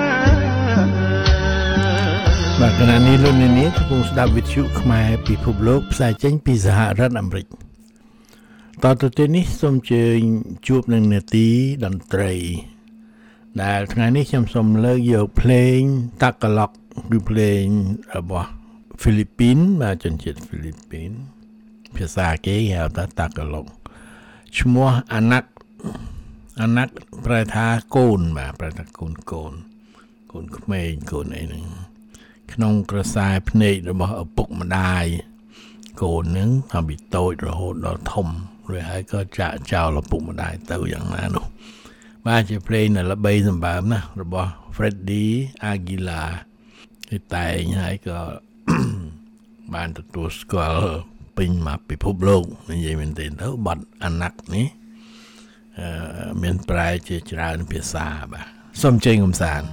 បាទគណៈនេះលោកនាងកំពុងស្ដាប់វិទ្យុខ្មែរពិភពលោកផ្សាយចេញពីសហរដ្ឋអាមេរិកតទៅទៀតនេះសូមអញ្ជើញជួបនឹងនាទីតន្ត្រីដែលថ្ងៃនេះខ្ញុំសូមលើកយកភ្លេងតាក់កឡុកឬភ្លេងរបស់ហ្វីលីពីនបាទជនជាតិហ្វីលីពីនភាសាគេហៅថាតាក់កឡុកឈ្មោះអាណាក់ប្រែថាកូនបាទប្រែថាកូនក្មេងកូនអីហ្នឹងក្នុងក្រសែភ្នែករបស់ឪពុកម្ដាយកូនហ្នឹងតាំងពីតូចរហូតដល់ធំរួចហើយក៏ចាក់ចោលឪពុកម្ដាយទៅយ៉ាងណានោះបាទជាភ្លេងដែលល្បីសម្បើមណាស់របស់ Freddie Aguilar គេតែងហើយក៏បានទទួលស្គាល់ពេញមកពិភពលោកនិយាយមែនទេទៅបទអាណាក់នេះមានប្រែជាច្រើនភាសាបាទសូមជើញកំសាន្ត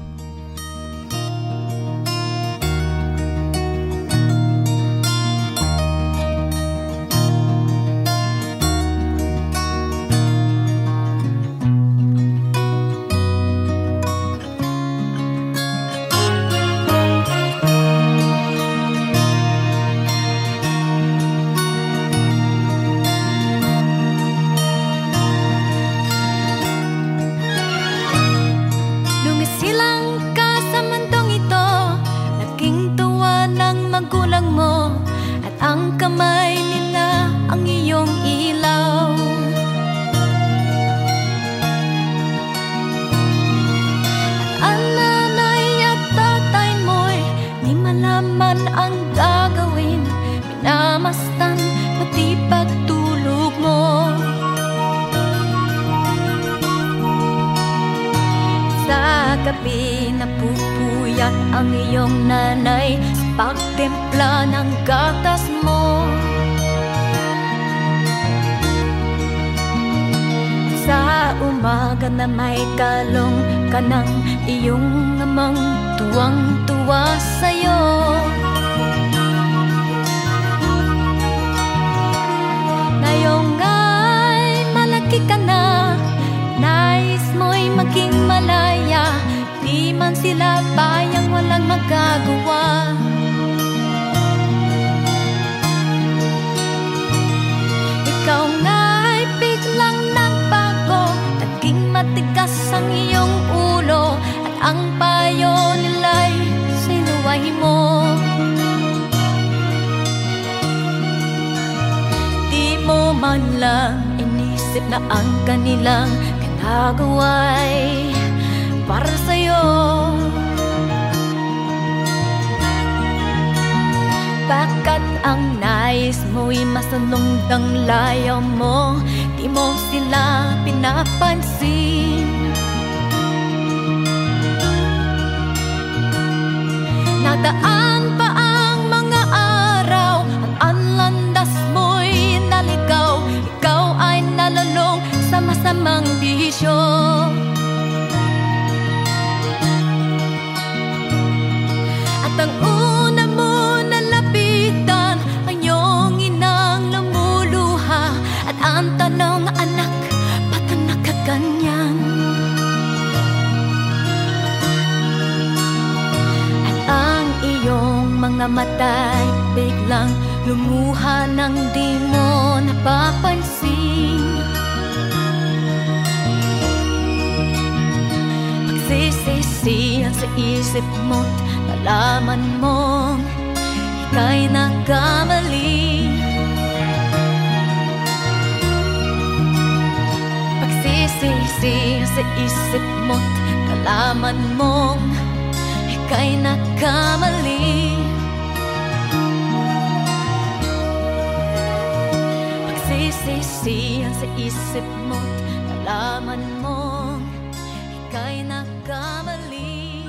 malaman ang gagawin, minamastan pati pagtulog mo. Sa gabi napupuyat ang iyong nanay sa pagtimpla ng gatas mo. Sa umaga na may kalong ka ng iyong amang tuwang-tuwa sa'yo. Ngayong ay malaki ka na, nais mo'y maging malaya, di man sila bayang walang magagawa. Ikaw nga'y biglang nagbago, naging matigas ang iyong ulo, at ang payo nila'y sinuway mo. Di mo man lang inisip na ang kanilang ginagawa'y para sa'yo. Bakit ang nais mo'y masanumdang layaw mo, di mo sila pinapansin? Nadaan pa ang mga araw, ang landas mo'y naligaw, ikaw ay nalalong sa masamang bisyo. At ang una mo nalapitan, ang iyong inang lumuluha, at ang tanong, anak, ba't ang nakaganyan? At ang iyong mga mata'y biglang lumuha nang di mo napapansin. Pagsisisihan sa isip mo't nalaman mong ika'y nagkamali. Pagsisisihan sa isip mo't nalaman mong ika'y nagkamali. Pagsisisihan sa isip mo't nalaman mong ika'y nagkamali.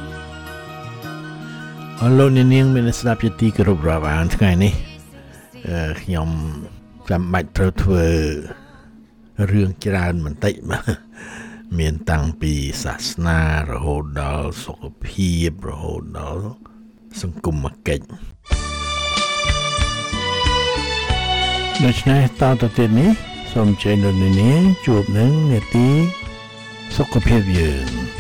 អរលោកអ្នកនាងមានស្ដាប់ជាទីគោរពរាប់អានថ្ងៃនេះខ្ញុំចាំបាច់ត្រូវធ្វើរឿងច្រើនបន្តិចមានតាំងពីសាសនារហូតដល់សុខភាពរហូតដល់សង្គមកិច្ចដូច្នេះតទៅទៀតនេះសូមជើញលោកអ្នកនាងជួបនឹងនេតិសុខភាពយើង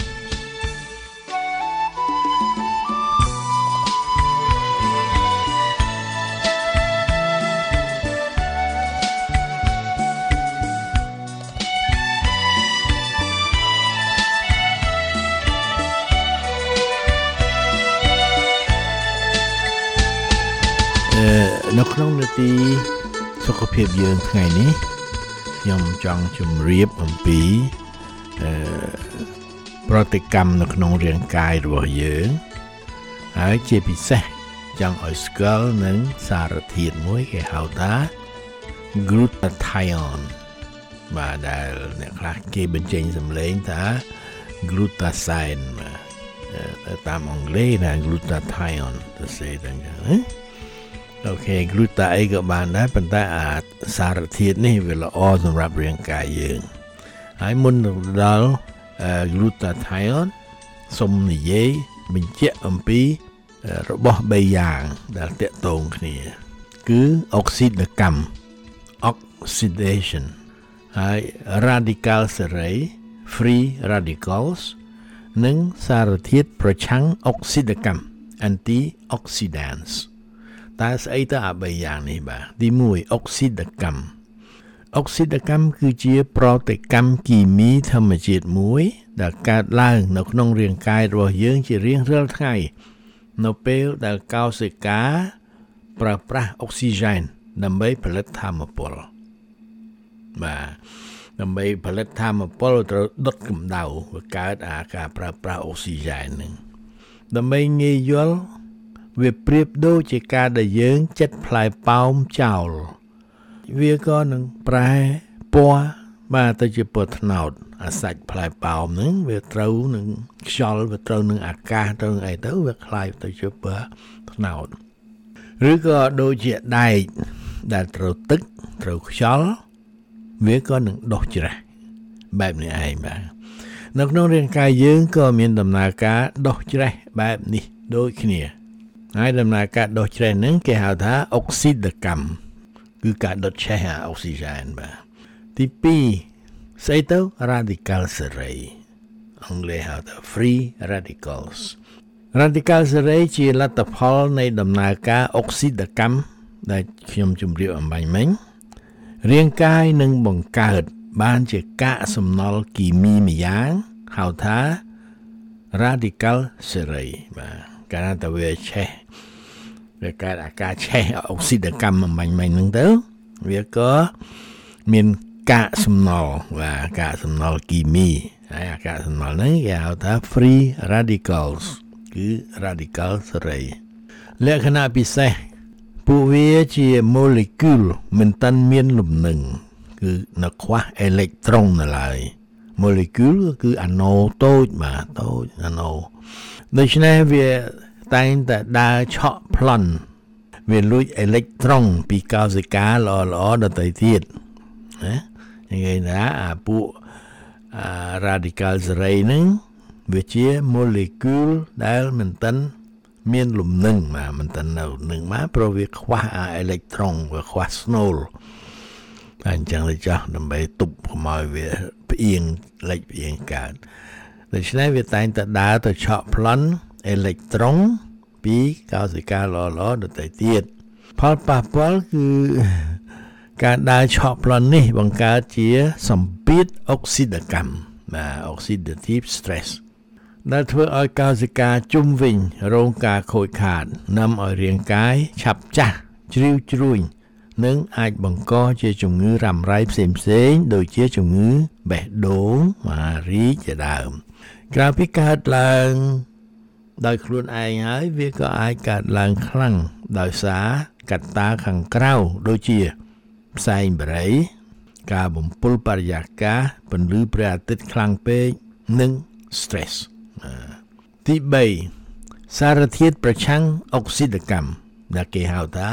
នៅក្នុងនាទីសុខភាពយើងថ្ងៃនេះខ្ញុំចង់ជម្រាបអំពីប្រតិកម្មនៅក្នុងរាងកាយរបស់យើងហើយជាពិសេសចង់ឲ្យស្គាល់នឹងសារធាតុមួយគេហៅថា glutathione បាទដែលអ្នកខ្លះគេបញ្ចេញសំឡេងថា glutathione តាមអង់គ្លេសថា glutathione ទៅសេទាំងហ្នឹងណា អូខេ gluta អីក៏បានដែរប៉ុន្តែអាសារធាតុនេះវាល្អសម្រាប់រាងកាយយើងហើយមុននឹងដល់ glutathione សូមនិយាយបញ្ជាក់អំពីរបស់3យ៉ាងដែលតាក់ទងគ្នាគឺអុកស៊ីតកម្ម oxidation ហើយ radical សេរី free radicals និងសារធាតុប្រឆាំងអុកស៊ីតកម្ម antioxidants តើស្អីទៅអា3យ៉ាងនេះបាទទី1អុកស៊ីតកម្មអុកស៊ីតកម្មគឺជាប្រតិកម្មគីមីធម្មជាតិមួយដែលកើតឡើងនៅក្នុងរាងកាយរបស់យើងជារៀងរាល់ថ្ងៃនៅពេលដែលកោសិកាប្រើប្រាស់អុកស៊ីហ្សែនដើម្បីផលិតថាមពលបាទដើម្បីផលិតថាមពលត្រូវដុតកម្ដៅវាកើតការប្រើប្រាស់អុកស៊ីហ្សែននឹងដើម្បីងាយយល់វាប្រៀបដូចជាការដែលយើងចិតផ្លែប៉ោមចោលវាក៏នឹងប្រែពណ៌បាទទៅជាពណ៌ត្នោតអាសាច់ផ្លែប៉ោមហ្នឹងវាត្រូវនឹងខ្យល់វាត្រូវនឹងអាកាសទៅអីទៅវាคล้ายទៅជាពណ៌ត្នោតឬក៏ដូចជាដែកដែលត្រូវទឹកត្រូវខ្យល់វាក៏នឹងដុះច្រាសបែបនេះឯងបាទនៅក្នុងរាងកាយយើងក៏មានដំណើរការដុះច្រាសបែបនេះដូចគ្នាហើយដំណើរការដុះច្រាសហ្នឹងគេហៅថាអុកស៊ីតកម្មគឺការដុតឆេះអុកស៊ីហ្សែនបាទទី2ស្អីទៅ radical សេរីអង់គ្លេសហៅថា free radicals radical សេរីជាលទ្ធផលនៃដំណើរការអុកស៊ីតកម្មដែលខ្ញុំជម្រាបអំបញ្ញមិញរាងកាយនឹងបង្កើតបានជាកាកសំណល់គីមីម្យ៉ាងហៅថា radical សេរីបាទកាលទៅវាឆេះវាកើតអាការឆេះអុកស៊ីតកម្មអំបញ្ញមិញហ្នឹងទៅវាក៏មានកាកសំណល់បាទកាកសំណល់គីមីហើយអាកាកសំណល់ហ្នឹងគេហៅថា free radicals គឺ radical សេរីលក្ខណៈពិសេសពួកវាជា molecule មិនតាន់មានលំនឹងគឺនៅខ្វះអេឡិចត្រុងនៅឡើយ molecule គឺអាណូតូចបាទតូចអាណូដូច្នេះវាតែងតែដើរឆក់ប្លន់វាលួចអេឡិចត្រុងពីកោសិកាល្អៗដទៃទៀតណានិយាយថាអាពួក radical សេរីហ្នឹងវាជា molecule ដែលមិនតាន់មានលំនឹងបាទមិនតាន់នៅនឹងមកព្រោះវាខ្វះអេឡិចត្រុងវាខ្វះស្នូលតែអញ្ចឹងទៅចាស់ដើម្បីទប់កុំឲ្យវាផ្អៀងលេចផ្អៀងកើតដូច្នេះវាតែងតែដើរទៅឆក់ប្លន់អេឡិចត្រុងពីកោសិកាល្អៗដទៃទៀតផលប៉ះពាល់គឺការដើរឆក់ប្លន់នេះបង្កើតជាសម្ពាធអុកស៊ីតកម្មបាទ oxidative stress ដែលធ្វើឲ្យកោសិកាជុំវិញរងការខូចខាតនាំឲ្យរាងកាយឆាប់ចាស់ជ្រីវជ្រួញនិងអាចបង្កជាជំងឺរ៉ាំរ៉ៃផ្សេងៗដូចជាជំងឺបេះដូងម៉ារីជាដើមក្រៅពីកើតឡើងដោយខ្លួនឯងហើយវាក៏អាចកើតឡើងខ្លាំងដោយសារកត្តាខាងក្រៅដូចជាផ្សែងបារីការបំពុលបរិយាកាសពន្លឺព្រះអាទិត្យខ្លាំងពេកនិង stress ទី3សារធាតុប្រឆាំងអុកស៊ីតកម្មដែលគេហៅថា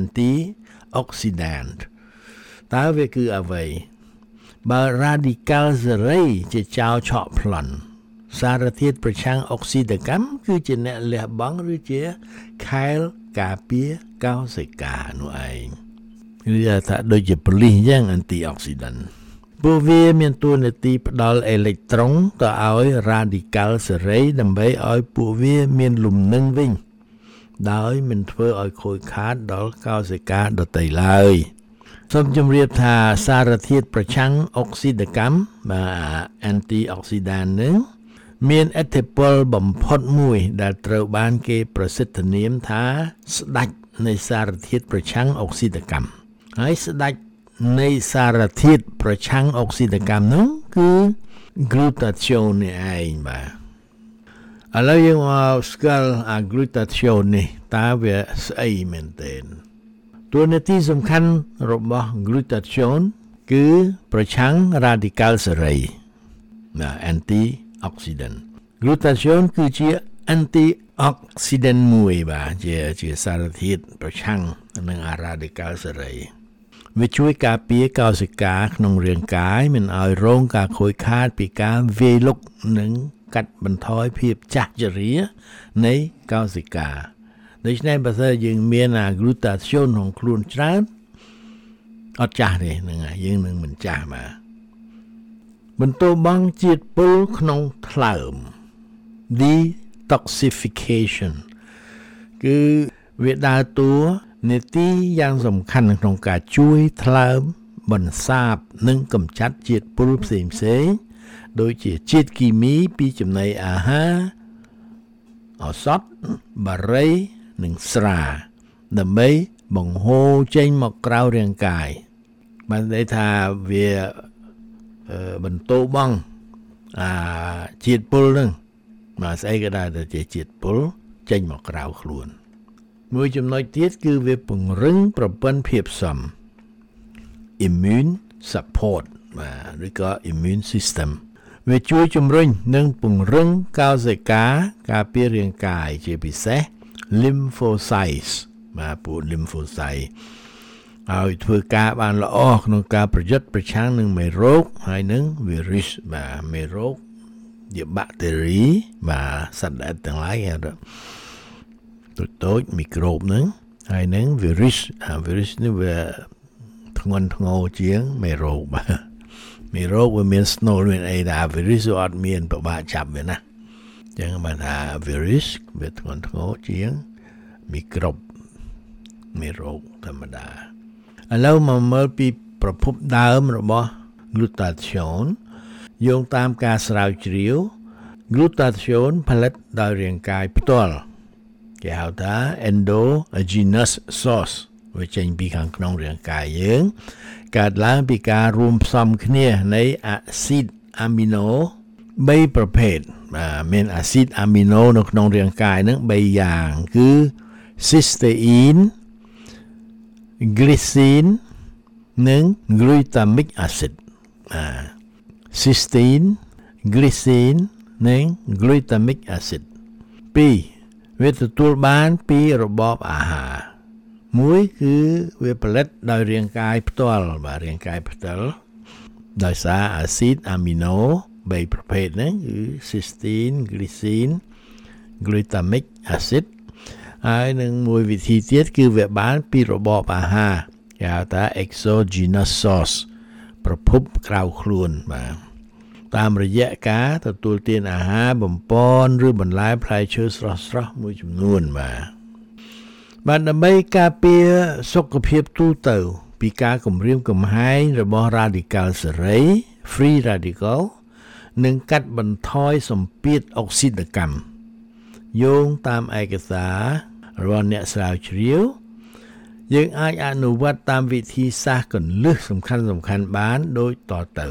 antioxidant តើវាគឺអ្វីបើ radical សេរីជាចោលឆក់ប្លន់សារធាតុប្រឆាំងអុកស៊ីតកម្មគឺជាអ្នកលះបង់ឬជាខែលការពារកោសិកានោះឯងគឺថាដូចជាប៉ូលីសយ៉ាង antioxidant ពួកវាមានតួនាទីផ្ដល់អេឡិចត្រុងទៅឲ្យ radical សេរីដើម្បីឲ្យពួកវាមានលំនឹងវិញដោយមិនធ្វើឲ្យខូចខាតដល់កោសិកាដទៃឡើយសូមជម្រាបថាសារធាតុប្រឆាំងអុកស៊ីតកម្មបាទ antioxidant នឹងមានឥទ្ធិពលបំផុតមួយដែលត្រូវបានគេប្រសិទ្ធនាមថាស្ដេចនៃសារធាតុប្រឆាំងអុកស៊ីតកម្មហើយស្ដេចនៃសារធាតុប្រឆាំងអុកស៊ីតកម្មនោះគឺ glutathione នេះឯងបាទឥឡូវយើងមកស្គាល់អា glutathione នេះតើវាស្អីមែនទែនតួនាទីសំខាន់របស់ glutathione គឺប្រឆាំង radical សេរីណា antioxidant glutathione គឺជា antioxidant មួយបាទជាសារធាតុប្រឆាំងនឹង radical សេរីវាជួយការពារកោសិកាក្នុងរាងកាយមិនឲ្យរងការខូចខាតពីការវាយលុកនិងកាត់បន្ថយភាពចាស់ជរានៃកោសិកាដូច្នេះបើសិនយើងមានអា glutathione ក្នុងខ្លួនច្រើនអត់ចាស់ទេហ្នឹងហើយយើងនឹងមិនចាស់បាទបន្តបង់ជាតិពុលក្នុងថ្លើម detoxification គឺវាដើរតួនាទីយ៉ាងសំខាន់ក្នុងការជួយថ្លើមបន្សាបនិងកម្ចាត់ជាតិពុលផ្សេងៗដូចជាជាតិគីមីពីចំណីអាហារឱសថបារីនិងស្រាដើម្បីបង្ហូរចេញមកក្រៅរាងកាយបានន័យថាវាបន្តបង់ជាតិពុលនឹងមកស្អីក៏ដែរតែជាជាតិពុលចេញមកក្រៅខ្លួនមួយចំណុចទៀតគឺវាពង្រឹងប្រព័ន្ធភាពស៊ាំ immune support បាទឬក៏ immune system វាជួយជំរុញនិងពង្រឹងកោសិកាការពាររាងកាយជាពិសេស lymphocytes បាទពួក lymphocyte ឲ្យធ្វើការបានល្អក្នុងការប្រយុទ្ធប្រឆាំងនឹងមេរោគហើយនឹង virus បាទមេរោគជាបាក់តេរីបាទសត្វល្អិតទាំងឡាយតូចមីក្រូបហ្នឹងហើយនឹង virus នេះវាធ្ងន់ធ្ងរជាងមេរោគបាទមេរោគវាមានស្នូលមានអីដែរ virus វាអត់មានពិបាកចាប់វាណាអញ្ចឹងបានថា virus វាធ្ងន់ធ្ងរជាងមីក្រូបមេរោគធម្មតាឥឡូវមកមើលពីប្រភពដើមរបស់ glutathione យោងតាមការស្រាវជ្រាវ glutathione ផលិតដោយរាងកាយផ្ទាល់គេហៅថា endogenous source វាចេញពីខាងក្នុងរាងកាយយើងកើតឡើងពីការរួមផ្សំគ្នានៃអាស៊ីតអាមីណូ3ប្រភេទមានអាស៊ីតអាមីណូនៅក្នុងរាងកាយហ្នឹង3យ៉ាងគឺ cysteine glycine និង glutamic acid cysteine glycine និង glutamic acid 2វាទទួលបានពីរបបអាហារមួយគឺវាផលិតដោយរាងកាយផ្ទាល់បាទរាងកាយផ្ទាល់ដោយសារអាស៊ីតអាមីណូ3ប្រភេទហ្នឹងគឺ cysteine glycine glutamic acid ហើយនឹងមួយវិធីទៀតគឺវាបានពីរបបអាហារគេហៅថា exogenous source ប្រភពក្រៅខ្លួនបាទតាមរយៈការទទួលទានអាហារបំពន់ឬបន្លែផ្លែឈើស្រស់ៗមួយចំនួនបាទដើម្បីការពារសុខភាពទូទៅពីការគំរាមកំហែងរបស់ radical សេរី free radical និងកាត់បន្ថយសម្ពាធអុកស៊ីតកម្មយោងតាមឯកសាររបស់អ្នកស្រាវជ្រាវយើងអាចអនុវត្តតាមវិធីសាស្ត្រគន្លឹះសំខាន់បានដូចតទៅ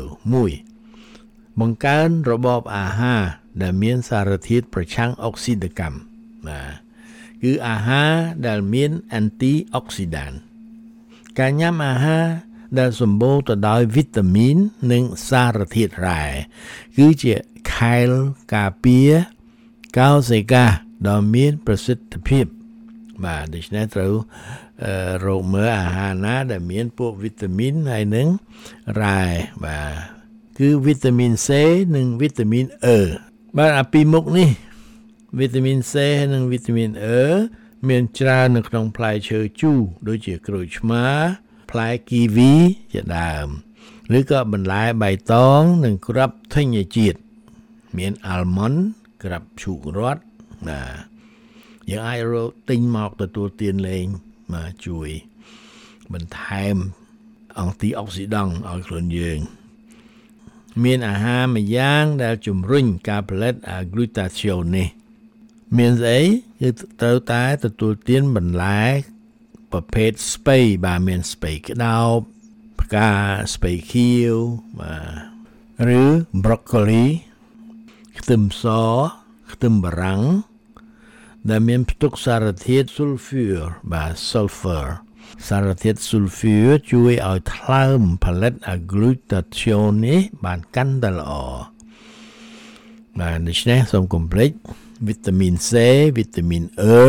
1បង្កើនរបបអាហារដែលមានសារធាតុប្រឆាំងអុកស៊ីតកម្មបាទគឺអាហារដែលមាន antioxidant ការញ៉ាំអាហារដែលសម្បូរទៅដោយវីតាមីននិងសារធាតុរ៉ែគឺជាខែលការពារកោសិកាដ៏មានប្រសិទ្ធភាពបាទដូច្នេះត្រូវរកមើលអាហារណាដែលមានពួកវីតាមីនហើយនឹងរ៉ែបាទគឺវីតាមីន C និងវីតាមីន E បាទអាពីរមុខនេះវីតាមីន C និងវីតាមីន E មានច្រើននៅក្នុងផ្លែឈើជូរដូចជាក្រូចឆ្មាផ្លែគីវីជាដើមឬក៏បន្លែបៃតងនិងគ្រាប់ធញ្ញជាតិមានអាល់ម៉ុនគ្រាប់ឈូករ័ត្នយើងអាចរកទិញមកទទួលទានលេងមកជួយបន្ថែមអង់ទីអុកស៊ីដង់ឲ្យខ្លួនយើងមានអាហារមួយយ៉ាងដែលជំរុញការផលិតអា glutathione នេះមានស្អីគឺត្រូវតែទទួលទានបន្លែប្រភេទស្ពៃបាទមានស្ពៃក្តោបផ្កាស្ពៃខៀវបាទឬ broccoli ខ្ទឹមសខ្ទឹមបារាំងដែលមានផ្ទុកសារធាតុ sulfur បាទ sulfur សារធាតុ sulfur ជួយឲ្យថ្លើមផលិត glutathione នេះបានកាន់តែល្អបាទដូច្នេះសូមកុំភ្លេចវីតាមីន C វីតាមីន E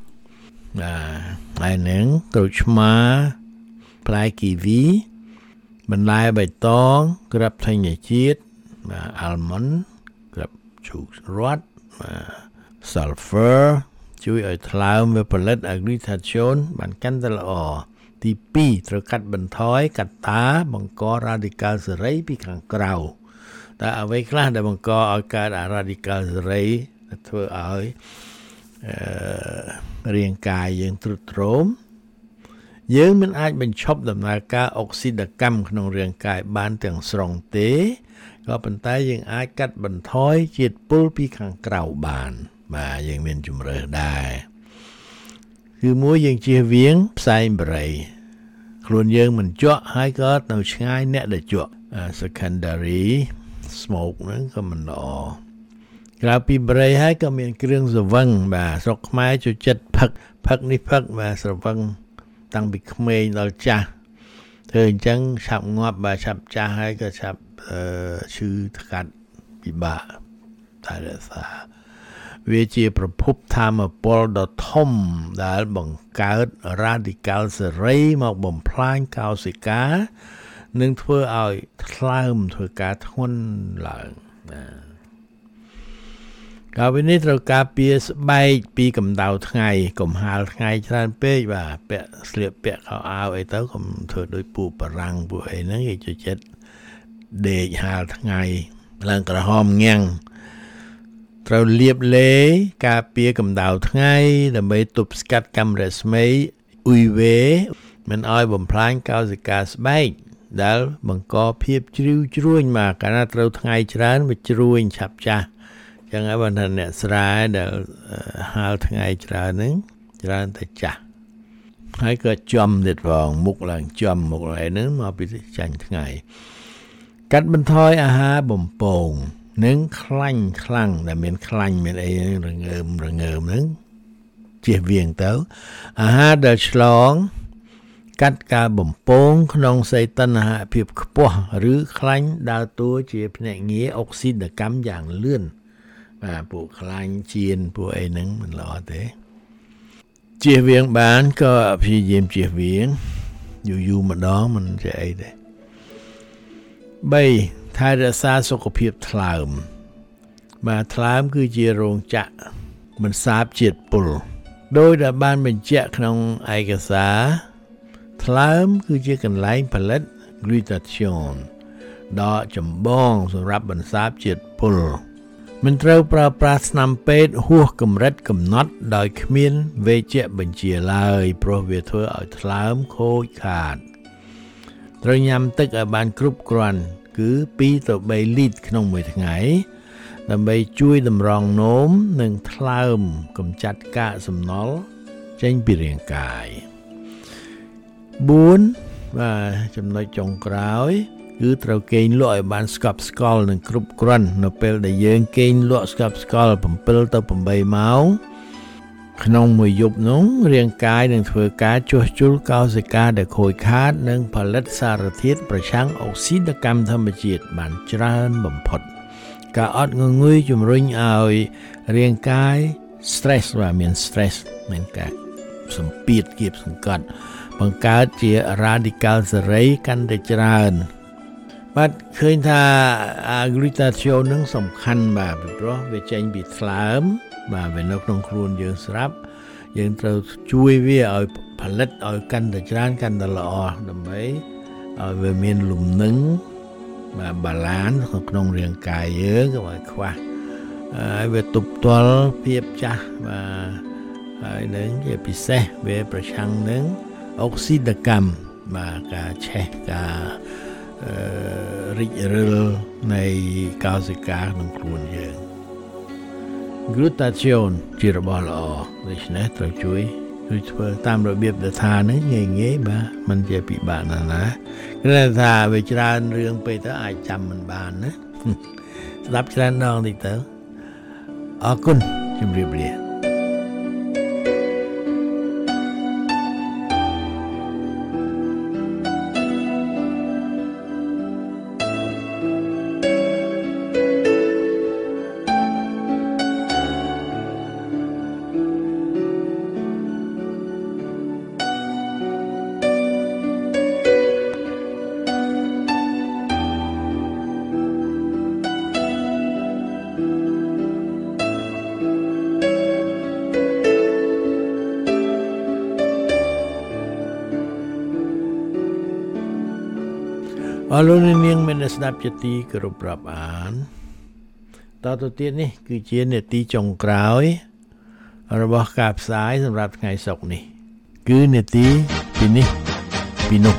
ហើយនឹងក្រូចឆ្មាផ្លែគីវីបន្លែបៃតងគ្រាប់ធញ្ញជាតិអាល់ម៉ុនគ្រាប់ឈូករ័ត្នsulfur ជួយឲ្យថ្លើមវាផលិត glutathione បានកាន់តែល្អទី2ត្រូវកាត់បន្ថយកត្តាបង្ក radical សេរីពីខាងក្រៅតែអ្វីខ្លះដែលបង្កឲ្យកើត radical សេរីធ្វើឲ្យរាងកាយយើងទ្រុឌទ្រោមយើងមិនអាចបញ្ឈប់ដំណើរការអុកស៊ីតកម្មក្នុងរាងកាយបានទាំងស្រុងទេក៏ប៉ុន្តែយើងអាចកាត់បន្ថយជាតិពុលពីខាងក្រៅបានបាទយើងមានជំរើសដែរគឺមួយយើងជៀសវាងផ្សែងបារីខ្លួនយើងមិនជក់ហើយក៏នៅឆ្ងាយអ្នកដែលជក់ secondary smoke ហ្នឹងក៏មិនល្អក្រៅពីបារីហើយក៏មានគ្រឿងសង្វឹងបាទស្រុកខ្មែរចូលចិត្តផឹកផឹកនេះផឹកបាទស្រវឹងតាំងពីក្មេងដល់ចាស់ធ្វើអញ្ចឹងឆាប់ងាប់បាទឆាប់ចាស់ហើយក៏ឆាប់ឈឺថ្កាត់ពិបាកតែរក្សាវាជាប្រភពធម្មពលដ៏ធំដែលបង្កើត radical សេរីមកបំផ្លាញកោសិកានិងធ្វើឲ្យថ្លើមធ្វើការធ្ងន់ឡើងកាលពីនេះត្រូវការពារស្បែកពីកម្ដៅថ្ងៃកុំហាលថ្ងៃច្រើនពេកបាទពាក់ស្លៀកពាក់ខោអាវអីទៅកុំធ្វើដូចពូបារាំងពួកអីហ្នឹងគេចូលចិត្តដេកហាលថ្ងៃឡើងក្រហមងាំងត្រូវលាបឡេការពារកម្ដៅថ្ងៃដើម្បីទប់ស្កាត់កាំរស្មី UV មិនឲ្យបំផ្លាញកោសិកាស្បែកដែលបង្កភាពជ្រីវជ្រួញមកកាលណាត្រូវថ្ងៃច្រើនវាជ្រួញឆាប់ចាស់ចឹងហើយបើថាអ្នកស្រាដែលហាលថ្ងៃច្រើនហ្នឹងច្រើនតែចាស់ហើយក៏ចំទៀតផងមុខឡើងចំមុខឡើងហ្នឹងមកពីចាញ់ថ្ងៃកាត់បន្ថយអាហារបំពងនិងខ្លាញ់ខ្លាំងដែលមានខ្លាញ់មានអីរងើមហ្នឹងជៀសវាងទៅអាហារដែលឆ្លងកាត់ការបំពងក្នុងសីតុណ្ហភាពខ្ពស់ឬខ្លាញ់ដើរតួជាភ្នាក់ងារអុកស៊ីតកម្មយ៉ាងលឿនបាទពួកខ្លាញ់ជៀនពួកអីហ្នឹងមិនល្អទេជៀសវាងបានក៏ព្យាយាមជៀសវាងយូរម្ដងមិនចេះអីទេ3ថែរក្សាសុខភាពថ្លើមបាទថ្លើមគឺជារោងចក្របន្សាបជាតិពុលដោយដែលបានបញ្ជាក់ក្នុងឯកសារថ្លើមគឺជាកន្លែងផលិត glutathione ដ៏ចម្បងសម្រាប់បន្សាបជាតិពុលមិនត្រូវប្រើប្រាស់ថ្នាំពេទ្យហួសកម្រិតកំណត់ដោយគ្មានវេជ្ជបញ្ជាឡើយព្រោះវាធ្វើឲ្យថ្លើមខូចខាតត្រូវញ៉ាំទឹកឲ្យបានគ្រប់គ្រាន់គឺ2ទៅ3លីត្រក្នុងមួយថ្ងៃដើម្បីជួយតម្រង់នោមនិងថ្លើមកម្ចាត់កាកសំណល់ចេញពីរាងកាយ4បាទចំណុចចុងក្រោយគឺត្រូវគេងលក់ឲ្យបានស្កប់ស្កល់និងគ្រប់គ្រាន់នៅពេលដែលយើងគេងលក់ស្កប់ស្កល់7ទៅ8ម៉ោងក្នុងមួយយប់នោះរាងកាយនឹងធ្វើការជួសជុលកោសិកាដែលខូចខាតនិងផលិតសារធាតុប្រឆាំងអុកស៊ីតកម្មធម្មជាតិបានច្រើនបំផុតការអត់ងងុយជំរុញឲ្យរាងកាយ stress បាទមាន stress មានការសម្ពាធគៀបសង្កត់បង្កើតជា radical សេរីកាន់តែច្រើនបាទឃើញថា glutathione នឹងសំខាន់បាទពីព្រោះវាចេញពីថ្លើមបាទវានៅក្នុងខ្លួនយើងស្រាប់យើងត្រូវជួយវាឲ្យផលិតឲ្យកាន់តែច្រើនកាន់តែល្អដើម្បីឲ្យវាមានលំនឹងបាទបាឡានក្នុងរាងកាយយើងកុំឲ្យខ្វះហើយវាទប់ទល់ភាពចាស់បាទហើយនឹងជាពិសេសវាប្រឆាំងនឹងអុកស៊ីតកម្មបាទការឆេះការរិចរិលនៃកោសិកាក្នុងខ្លួនយើង glutathione ជារបស់ល្អដូច្នេះត្រូវជួយធ្វើតាមរបៀបដែលថានេះងាយបាទមិនជាពិបាកណាស់ណាគ្រាន់តែថាវាច្រើនរឿងពេកទៅអាចចាំមិនបានណាស្ដាប់ច្រើនដងតិចទៅអរគុណជម្រាបលាអរលោកនាងមានស្ដាប់ជាទីគោរពរាប់អានតទៅទៀតនេះគឺជានាទីចុងក្រោយរបស់ការផ្សាយសម្រាប់ថ្ងៃសុក្រនេះគឺនាទីពីនេះពីនោះ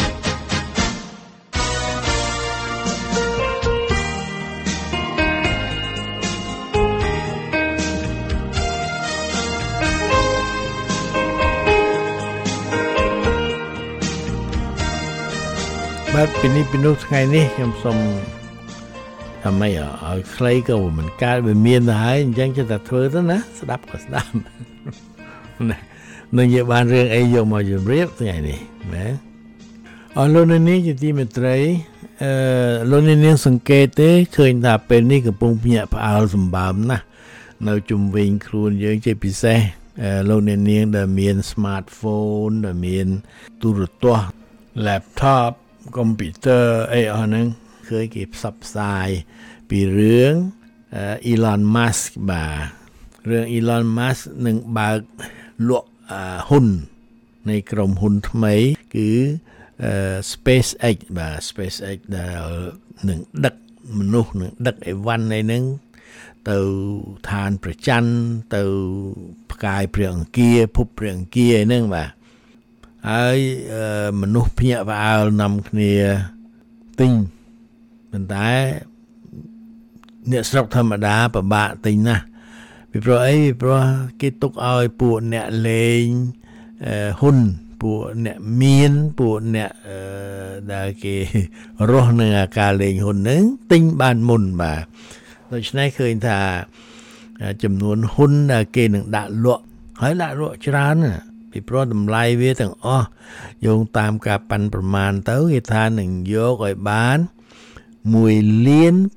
បាទពីនេះពីនោះថ្ងៃនេះខ្ញុំសូមថាម៉េចឲ្យខ្លីក៏មិនកើតវាមានទៅហើយអញ្ចឹងចេះតែធ្វើទៅណាស្ដាប់ក៏ស្ដាប់ណានឹងនិយាយបានរឿងអីយកមកជម្រាបថ្ងៃនេះណាអរលោកនាងជាទីមេត្រីលោកនាងសង្កេតទេឃើញថាពេលនេះកំពុងភ្ញាក់ផ្អើលសម្បើមណាស់នៅជុំវិញខ្លួនយើងជាពិសេសលោកនាងដែលមាន smartphone ដែលមានទូរទស្សន៍ laptop computer អីអស់ហ្នឹងឃើញគេផ្សព្វផ្សាយពីរឿង Elon Musk បាទរឿង Elon Musk នឹងបើកលក់ហ៊ុននៃក្រុមហ៊ុនថ្មីគឺ SpaceX បាទ SpaceX ដែលនឹងដឹកមនុស្សនឹងដឹកអីវ៉ាន់នៃហ្នឹងទៅឋានព្រះច័ន្ទទៅផ្កាយព្រះអង្គាភពព្រះអង្គាហ្នឹងបាទហើយមនុស្សភ្ញាក់ផ្អើលនាំគ្នាទិញប៉ុន្តែអ្នកស្រុកធម្មតាពិបាកទិញណាស់ពីព្រោះអីពីព្រោះគេទុកឲ្យពួកអ្នកលេងហ៊ុនពួកអ្នកមានពួកអ្នកដែលគេរស់នឹងការលេងហ៊ុនហ្នឹងទិញបានមុនបាទដូច្នេះឃើញថាចំនួនហ៊ុនដែលគេនឹងដាក់លក់ហើយដាក់លក់ច្រើនណាពីព្រោះតម្លៃវាទាំងអស់យោងតាមការប៉ាន់ប្រមាណទៅគេថានឹងយកឲ្យបាន1.750,000 លាន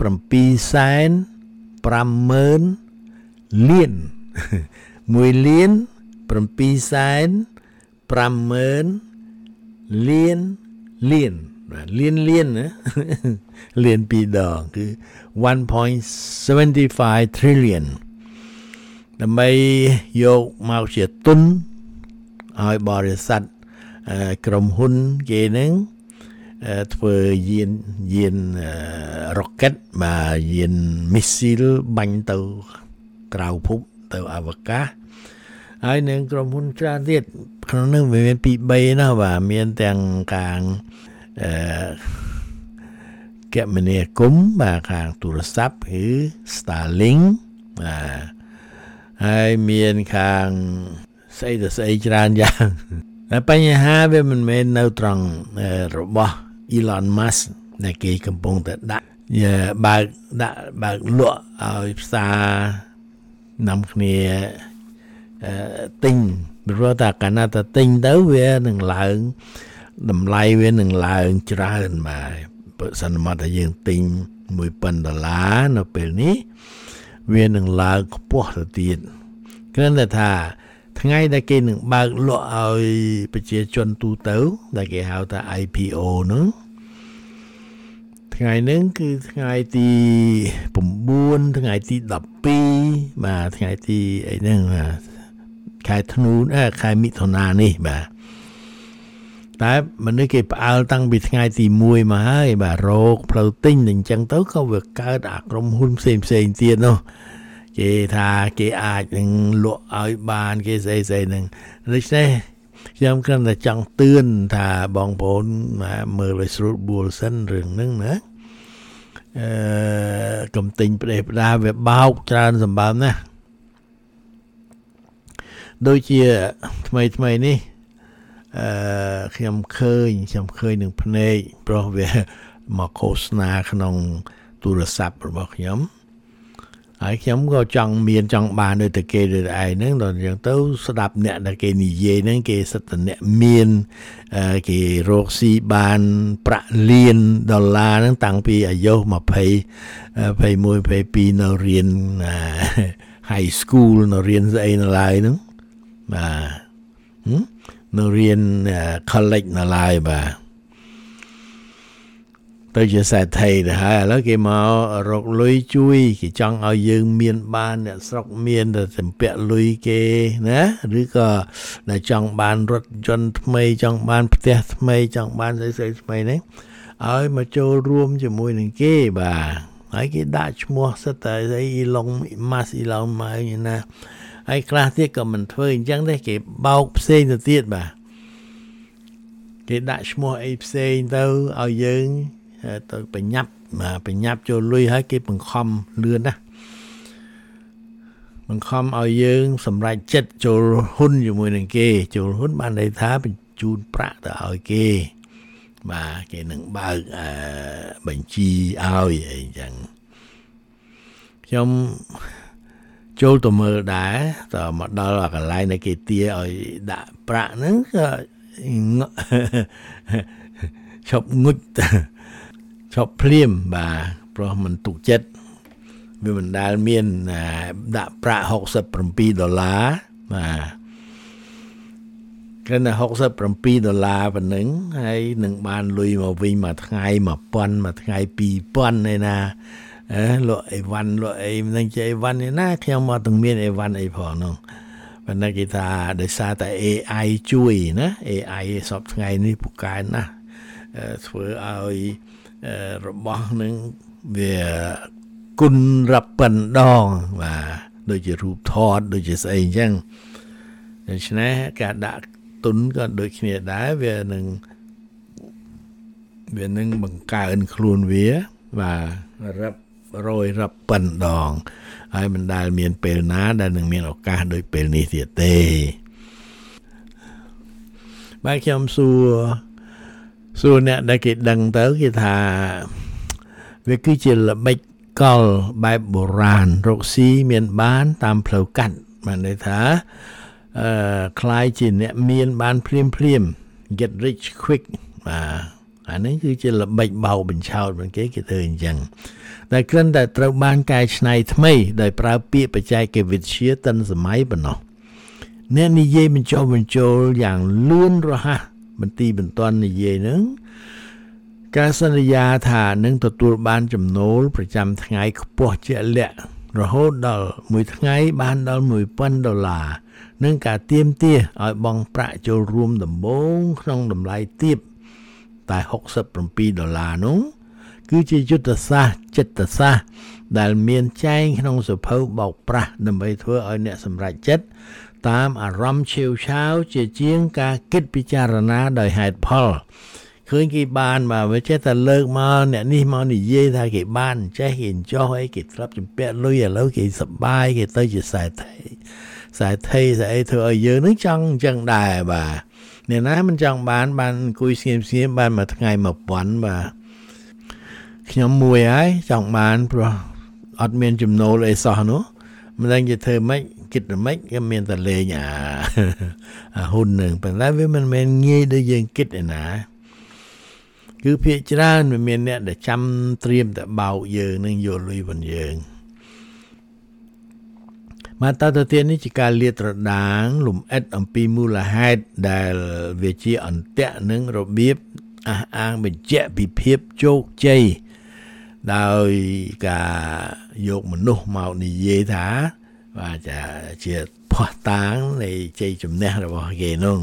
1.750,000 លានលានណាលាន2ដងគឺ 1.75 trillion ដើម្បីយកមកជាទុនឲ្យបរិស័ទក្រុមហ៊ុនគេហ្នឹងធ្វើយានរ៉ុកេតបាទយានមីស៊ីលបាញ់ទៅក្រៅភពទៅអវកាសហើយនឹងក្រុមហ៊ុនច្រើនទៀតក្នុងនោះវាមាន 2-3 ណាបាទមានទាំងខាងគមនាគមន៍បាទខាងទូរស័ព្ទគឺ Starlink បាទហើយមានខាងស្អីទៅស្អីច្រើនយ៉ាងតែបញ្ហាវាមិនមែននៅត្រង់របស់ Elon Musk ដែលគេកំពុងតែដាក់បើកលក់ឲ្យផ្សារនាំគ្នាទិញព្រោះតែកាលណាតែទិញទៅវានឹងឡើងតម្លៃវានឹងឡើងច្រើនបាទបើសិនមកតែយើងទិញ$1,000នៅពេលនេះវានឹងឡើងខ្ពស់ទៅទៀតគ្រាន់តែថាថ្ងៃដែលគេនឹងបើកលក់ឲ្យប្រជាជនទូទៅដែលគេហៅថា IPO នោះថ្ងៃហ្នឹងគឺថ្ងៃទី9ថ្ងៃទី12បាទថ្ងៃទីអីហ្នឹងខែធ្នូខែមិថុនានេះបាទតែមនុស្សគេផ្អើលតាំងពីថ្ងៃទី1មកហើយបាទរោគផ្លូវទិញអញ្ចឹងទៅក៏វាកើតអាក្រុមហ៊ុនផ្សេងទៀតនោះគេថាគេអាចនឹងលក់ឲ្យបានគេស្អីហ្នឹងដូច្នេះខ្ញុំគ្រាន់តែចង់ទឿនថាបងប្អូនមើលឲ្យស្រួលបួលសិនរឿងហ្នឹងណាកុំទិញផ្ដេសផ្ដាវាបោកច្រើនសម្បើមណាដូចជាថ្មីនេះខ្ញុំឃើញនឹងភ្នែកព្រោះវាមកឃោសនាក្នុងទូរស័ព្ទរបស់ខ្ញុំហើយខ្ញុំក៏ចង់បានដូចតែគេដូចឯងហ្នឹងដល់អញ្ចឹងទៅស្ដាប់អ្នកដែលគេនិយាយហ្នឹងគេសិតតែអ្នកមានគេរកស៊ីបានប្រាក់លានដុល្លារហ្នឹងតាំងពីអាយុ21 22នៅរៀន high school នៅរៀនស្អីនៅឡើយហ្នឹងបាទនៅរៀន college នៅឡើយបាទទៅជាសេដ្ឋីទៅហើយឥឡូវគេមករកលុយជួយគេចង់ឲ្យយើងមានបានអ្នកស្រុកមានតែចម្ពាក់លុយគេណាឬក៏ដែលចង់បានរថយន្តថ្មីចង់បានផ្ទះថ្មីចង់បានស្អីថ្មីហ្នឹងឲ្យមកចូលរួមជាមួយនឹងគេបាទហើយគេដាក់ឈ្មោះសិតតែស្អីElon Muskណាហើយខ្លះទៀតក៏មិនធ្វើអញ្ចឹងដែរគេបោកផ្សេងទៅទៀតបាទគេដាក់ឈ្មោះអីផ្សេងទៅឲ្យយើងទៅបញ្ញាប់ចូលលុយហើយគេបង្ខំលឿនណាបង្ខំឲ្យយើងសម្រេចចិត្តចូលហ៊ុនជាមួយនឹងគេចូលហ៊ុនបានន័យថាបញ្ជូនប្រាក់ទៅឲ្យគេបាទគេនឹងបើកបញ្ជីឲ្យអីចឹងខ្ញុំចូលទៅមើលដែរតើមកដល់កន្លែងដែលគេទាឲ្យដាក់ប្រាក់ហ្នឹងក៏ឈប់ងុចឈប់ភ្លាមបាទព្រោះมันទុកចិត្តវាមិនដែលមានដាក់ប្រាក់$67បាទគ្រាន់តែ$67ប៉ុណ្ណឹងហើយនឹងបានលុយមកវិញមួយថ្ងៃ1000មួយថ្ងៃ2000ឯណាលក់អីវ៉ាន់លក់អីមិនចេះអីវ៉ាន់ឯណាខ្ញុំមកទាំងមានអីវ៉ាន់អីផងនោះប៉ុន្តែគេថាដោយសារតែ AI ជួយណា AI សពថ្ងៃនេះពូកែណាស់ធ្វើឲ្យរបស់នឹងវាគុណរាប់ប៉ុណ្ដងបាទដូចជារូបថតដូចជាស្អីអញ្ចឹងដូច្នេះការដាក់ទុនក៏ដូចគ្នាដែរវានឹងបង្កើនខ្លួនវាបាទរាប់ប៉ុណ្ដងហើយមិនដែលមានពេលណាដែលនឹងមានឱកាសដូចពេលនេះទៀតទេបាទខ្ញុំសួរអ្នកដែលគេដឹងទៅគេថាវាគឺជាល្បិចកលបែបបុរាណរកស៊ីមានបានតាមផ្លូវកាត់បានន័យថាคล้ายជាអ្នកមានបានភ្លាម get rich quick បាទអានេះគឺជាល្បិចបោកបញ្ឆោតរបស់គេធ្វើអញ្ចឹងតែគ្រាន់តែត្រូវបានកែច្នៃថ្មីដោយប្រើពាក្យបច្ចេកវិទ្យាទាន់សម័យប៉ុណ្ណោះអ្នកនិយាយបញ្ចូលយ៉ាងលឿនរហ័សបន្ទាន់និយាយនឹងការសន្យាថានឹងទទួលបានចំណូលប្រចាំថ្ងៃខ្ពស់ជាក់លាក់រហូតដល់មួយថ្ងៃបានដល់$1000នឹងការទាមទារឲ្យបង់ប្រាក់ចូលរួមដំបូងក្នុងតម្លៃទាបតែ$67នោះគឺជាយុទ្ធសាស្ត្រចិត្តសាស្ត្រដែលមានចែងក្នុងសភៅបោកប្រាស់ដើម្បីធ្វើឲ្យអ្នកសម្រេចចិត្តតាមអារម្មណ៍ឆាវឆាវជាជាងការគិតពិចារណាដោយហេតុផលឃើញគេបានមកវាចេះតែលើកមកអ្នកនេះមកនិយាយថាគេបានចេះគេចោះអីគេធ្លាប់ជំពាក់លុយឥឡូវគេសប្បាយគេទៅជាខ្សែថៃស្អីធ្វើឲ្យយើងនឹងចង់អញ្ចឹងដែរបាទអ្នកណាមិនចង់បានអង្គុយស្ងៀមបានមួយថ្ងៃ1000បាទខ្ញុំមួយហើយចង់បានព្រោះអត់មានចំណូលអីសោះនោះមិនដឹងជាធ្វើម៉េចគិតម៉េចក៏មានតែលេងអាហ៊ុននឹងប៉ុន្តែវាមិនមែនងាយដូចយើងគិតឯណាគឺភាគច្រើនវាមានអ្នកដែលចាំត្រៀមតែបោកយើងនឹងយកលុយvonយើងមកតទៅទៀតនេះជាការលាតត្រដាងលំអិតអំពីមូលហេតុដែលវាជាអន្ទាក់នឹងរបៀបអះអាងបញ្ជាក់ពីភាពជោគជ័យដោយការយកមនុស្សមកនិយាយថាបាទជាផោះតាងនៃជ័យជំនះរបស់គេនោះ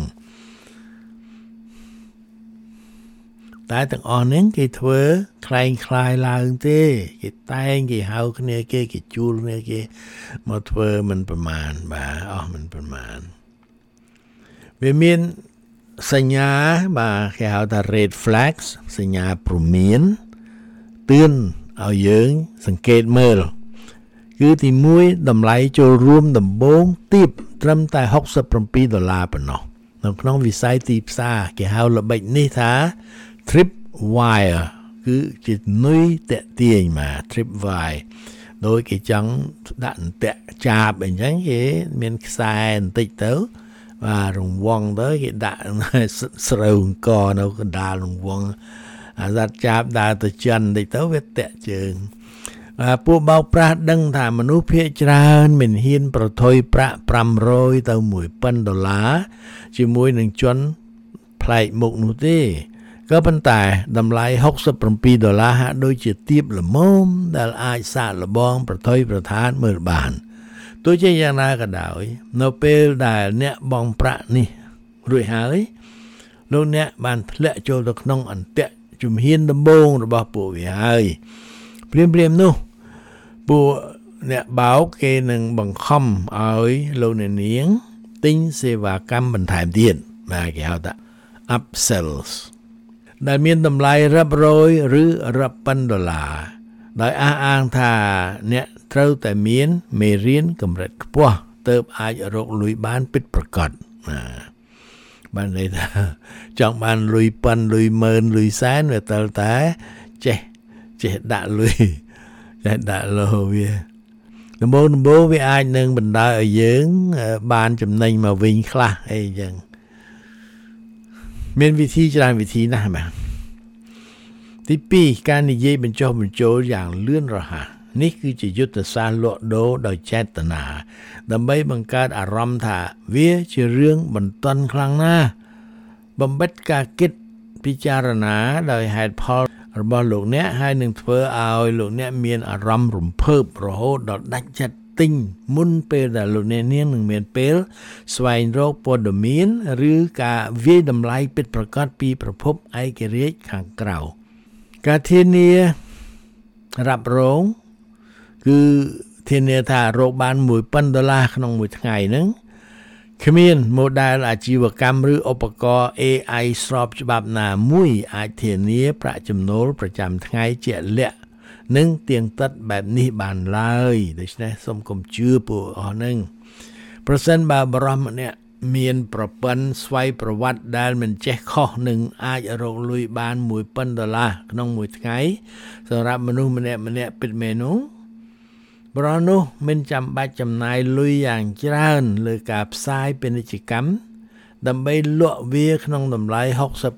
តែទាំងអស់ហ្នឹងគេធ្វើคล้ายឡើងទេគេតែងគេហៅគ្នាគេជួលគ្នាគេមកធ្វើមិនប្រមាណបាទអស់មិនប្រមាណវាមានសញ្ញាបាទគេហៅថា red flags សញ្ញាព្រមានទឿនឲ្យយើងសង្កេតមើលគឺទី1តម្លៃចូលរួមដំបូងទាបត្រឹមតែ$67ប៉ុណ្ណោះនៅក្នុងវិស័យទីផ្សារគេហៅល្បិចនេះថាTripwire គឺជានុយតាក់ទាញមក Tripwire ដោយគេចង់ដាក់អន្ទាក់ចាបអញ្ចឹងគេមានខ្សែបន្តិចទៅបាទរង្វង់ទៅគេដាក់ស្រូវអង្គនៅកណ្ដាលរង្វង់អាសត្វចាបដើរទៅចិនបន្តិចទៅវាតាក់ជើងពួកបោកប្រាស់ដឹងថាមនុស្សភាគច្រើនមិនហ៊ានប្រថុយប្រាក់$500ទៅ$1000ជាមួយនឹងជនប្លែកមុខនោះទេក៏ប៉ុន្តែតម្លៃ$67ហាក់ដូចជាទាបល្មមដែលអាចសាកល្បងប្រថុយប្រថានមើលបានទោះជាយ៉ាងណាក៏ដោយនៅពេលដែលអ្នកបងប្រាក់នេះរួចហើយលោកអ្នកបានធ្លាក់ចូលទៅក្នុងអន្ទាក់ជំហានដំបូងរបស់ពួកវាហើយព្រាមនោះពួកអ្នកបោកគេនឹងបង្ខំឲ្យលោកអ្នកនាងទិញសេវាកម្មបន្ថែមទៀតបាទគេហៅថា upsells ដែលមានតម្លៃរាប់រយឬរាប់ពាន់ដុល្លារដោយអះអាងថាអ្នកត្រូវតែមានមេរៀនកម្រិតខ្ពស់ទើបអាចរកលុយបានពិតប្រាកដបានន័យថាចង់បានលុយប៉ុនលុយម៉ឺនលុយសែនវាត្រូវតែចេះដាក់លុយចេះដាក់លោវាដំបូងវាអាចនឹងបណ្ដាលឲ្យយើងបានចំណេញមកវិញខ្លះអីចឹងមានវិធីច្រើនវិធីណាស់បាទទី2ការនិយាយបញ្ចុះបញ្ចូលយ៉ាងលឿនរហ័សនេះគឺជាយុទ្ធសាស្ត្រលក់ដូរដោយចេតនាដើម្បីបង្កើតអារម្មណ៍ថាវាជារឿងបន្ទាន់ខ្លាំងណាស់បំបិតការគិតពិចារណាដោយហេតុផលរបស់លោកអ្នកហើយនឹងធ្វើឲ្យលោកអ្នកមានអារម្មណ៍រំភើបរហូតដល់ដាច់ចិត្តទិញមុនពេលដែលលោកអ្នកនាងនឹងមានពេលស្វែងរកព័ត៌មានឬការវាយតម្លៃពិតប្រាកដពីប្រភពឯករាជ្យខាងក្រៅការធានារ៉ាប់រងគឺធានាថារកបាន$1,000ក្នុងមួយថ្ងៃហ្នឹងគ្មាន model អាជីវកម្មឬឧបករណ៍ AI ស្របច្បាប់ណាមួយអាចធានាប្រាក់ចំណូលប្រចាំថ្ងៃជាក់លាក់និងទៀងទាត់បែបនេះបានឡើយដូច្នេះសូមកុំជឿពួកអស់ហ្នឹងប្រសិនបើបរិះម្នាក់មានប្រព័ន្ធស្វ័យប្រវត្តិដែលមិនចេះខុសនឹងអាចរកលុយបាន$1,000ក្នុងមួយថ្ងៃសម្រាប់មនុស្សម្នាក់ពិតមែននោះបរិះនោះមិនចាំបាច់ចំណាយលុយយ៉ាងច្រើនលើការផ្សាយពាណិជ្ជកម្មដើម្បីលក់វាក្នុងតម្លៃ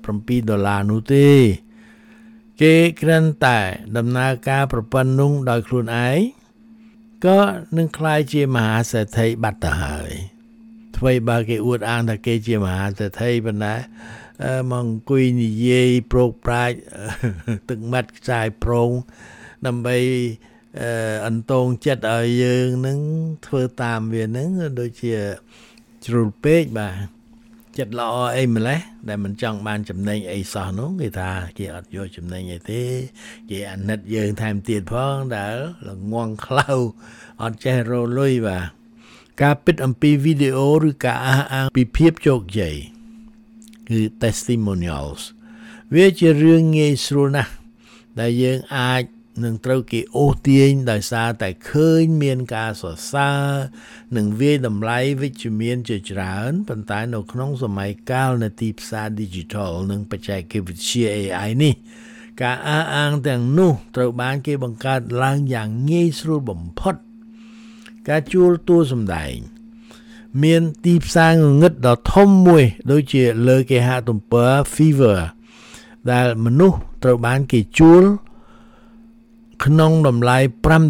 $67នោះទេគេគ្រាន់តែដំណើរការប្រព័ន្ធនោះដោយខ្លួនឯងក៏នឹងក្លាយជាមហាសេដ្ឋីបាត់ទៅហើយអ្វីបើគេអួតអាងថាគេជាមហាសេដ្ឋីប៉ុន្តែមកអង្គុយនិយាយប្រោកប្រាជ្ញទឹកមាត់ខ្ចាយប្រងដើម្បីអន្តងចិត្តឲ្យយើងនឹងធ្វើតាមវានឹងដូចជាជ្រុលពេកបាទចិត្តល្អអីម្លេះដែលមិនចង់បានចំណេញអីសោះនោះគេថាគេអត់យកចំណេញអីទេគេអាណិតយើងថែមទៀតផងដែលល្ងងខ្លៅអត់ចេះរលុយបាទការពិតអំពីវីដេអូឬការអះអាងពីភាពជោគជ័យគឺ testimonials វាជារឿងងាយស្រួលណាស់ដែលយើងអាចនឹងត្រូវគេអូសទាញដោយសារតែឃើញមានការសរសើរនិងវាយតម្លៃវិជ្ជមានជាច្រើនប៉ុន្តែនៅក្នុងសម័យកាលនៃទីផ្សារ digital និងបច្ចេកវិទ្យា AI នេះការអះអាងទាំងនោះត្រូវបានគេបង្កើតឡើងយ៉ាងងាយស្រួលបំផុតការជួលតួសម្ដែងមានទីផ្សារងងឹតដ៏ធំមួយដូចជាលើគេហទំព័រ Fiverr ដែលមនុស្សត្រូវបានគេជួលក្នុងតម្លៃ